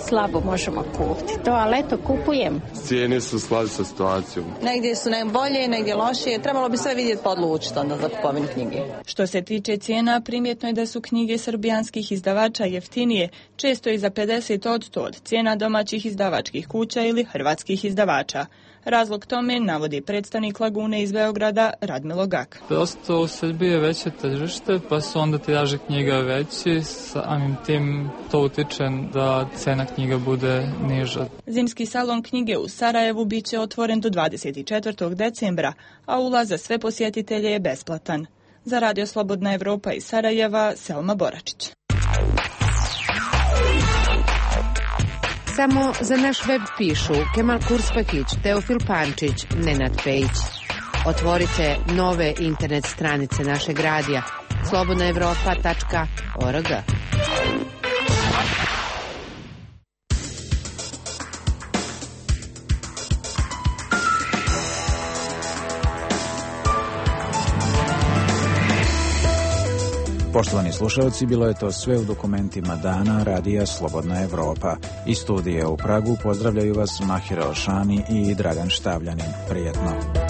slabo možemo kupiti. To, ali eto, kupujem. Cijene su u skladu sa situacijom. Negdje su bolje, negdje lošije. Trebalo bi sve vidjeti pa odlučiti onda za kupovinu knjige. Što se tiče cijena, primjetno je da su knjige srbijanskih izdavača jeftinije, često i za pedeset posto od cijena domaćih izdavačkih kuća ili hrvatskih izdavača. Razlog tome navodi predstavnik Lagune iz Beograda Radmilo Gak. Prosto u Srbiji je veće tržište, pa su onda tiraže knjiga veći, samim tim to utiče da cena knjiga bude niža. Zimski salon knjige u Sarajevu bit će otvoren do dvadeset četvrtog decembra, a ulaz za sve posjetitelje je besplatan. Za Radio Slobodna Evropa iz Sarajeva, Selma Boračić. Samo za naš web pišu Kemal Kurspakić, Teofil Pančić, Nenad Pejić. Otvorite nove internet stranice našeg radija slobodna evropa tačka org. Poštovani slušalci, bilo je to sve u dokumentima dana Radija Slobodna Evropa. Iz studije u Pragu pozdravljaju vas Mahira Ošani i Dragan Štavljanin. Prijetno.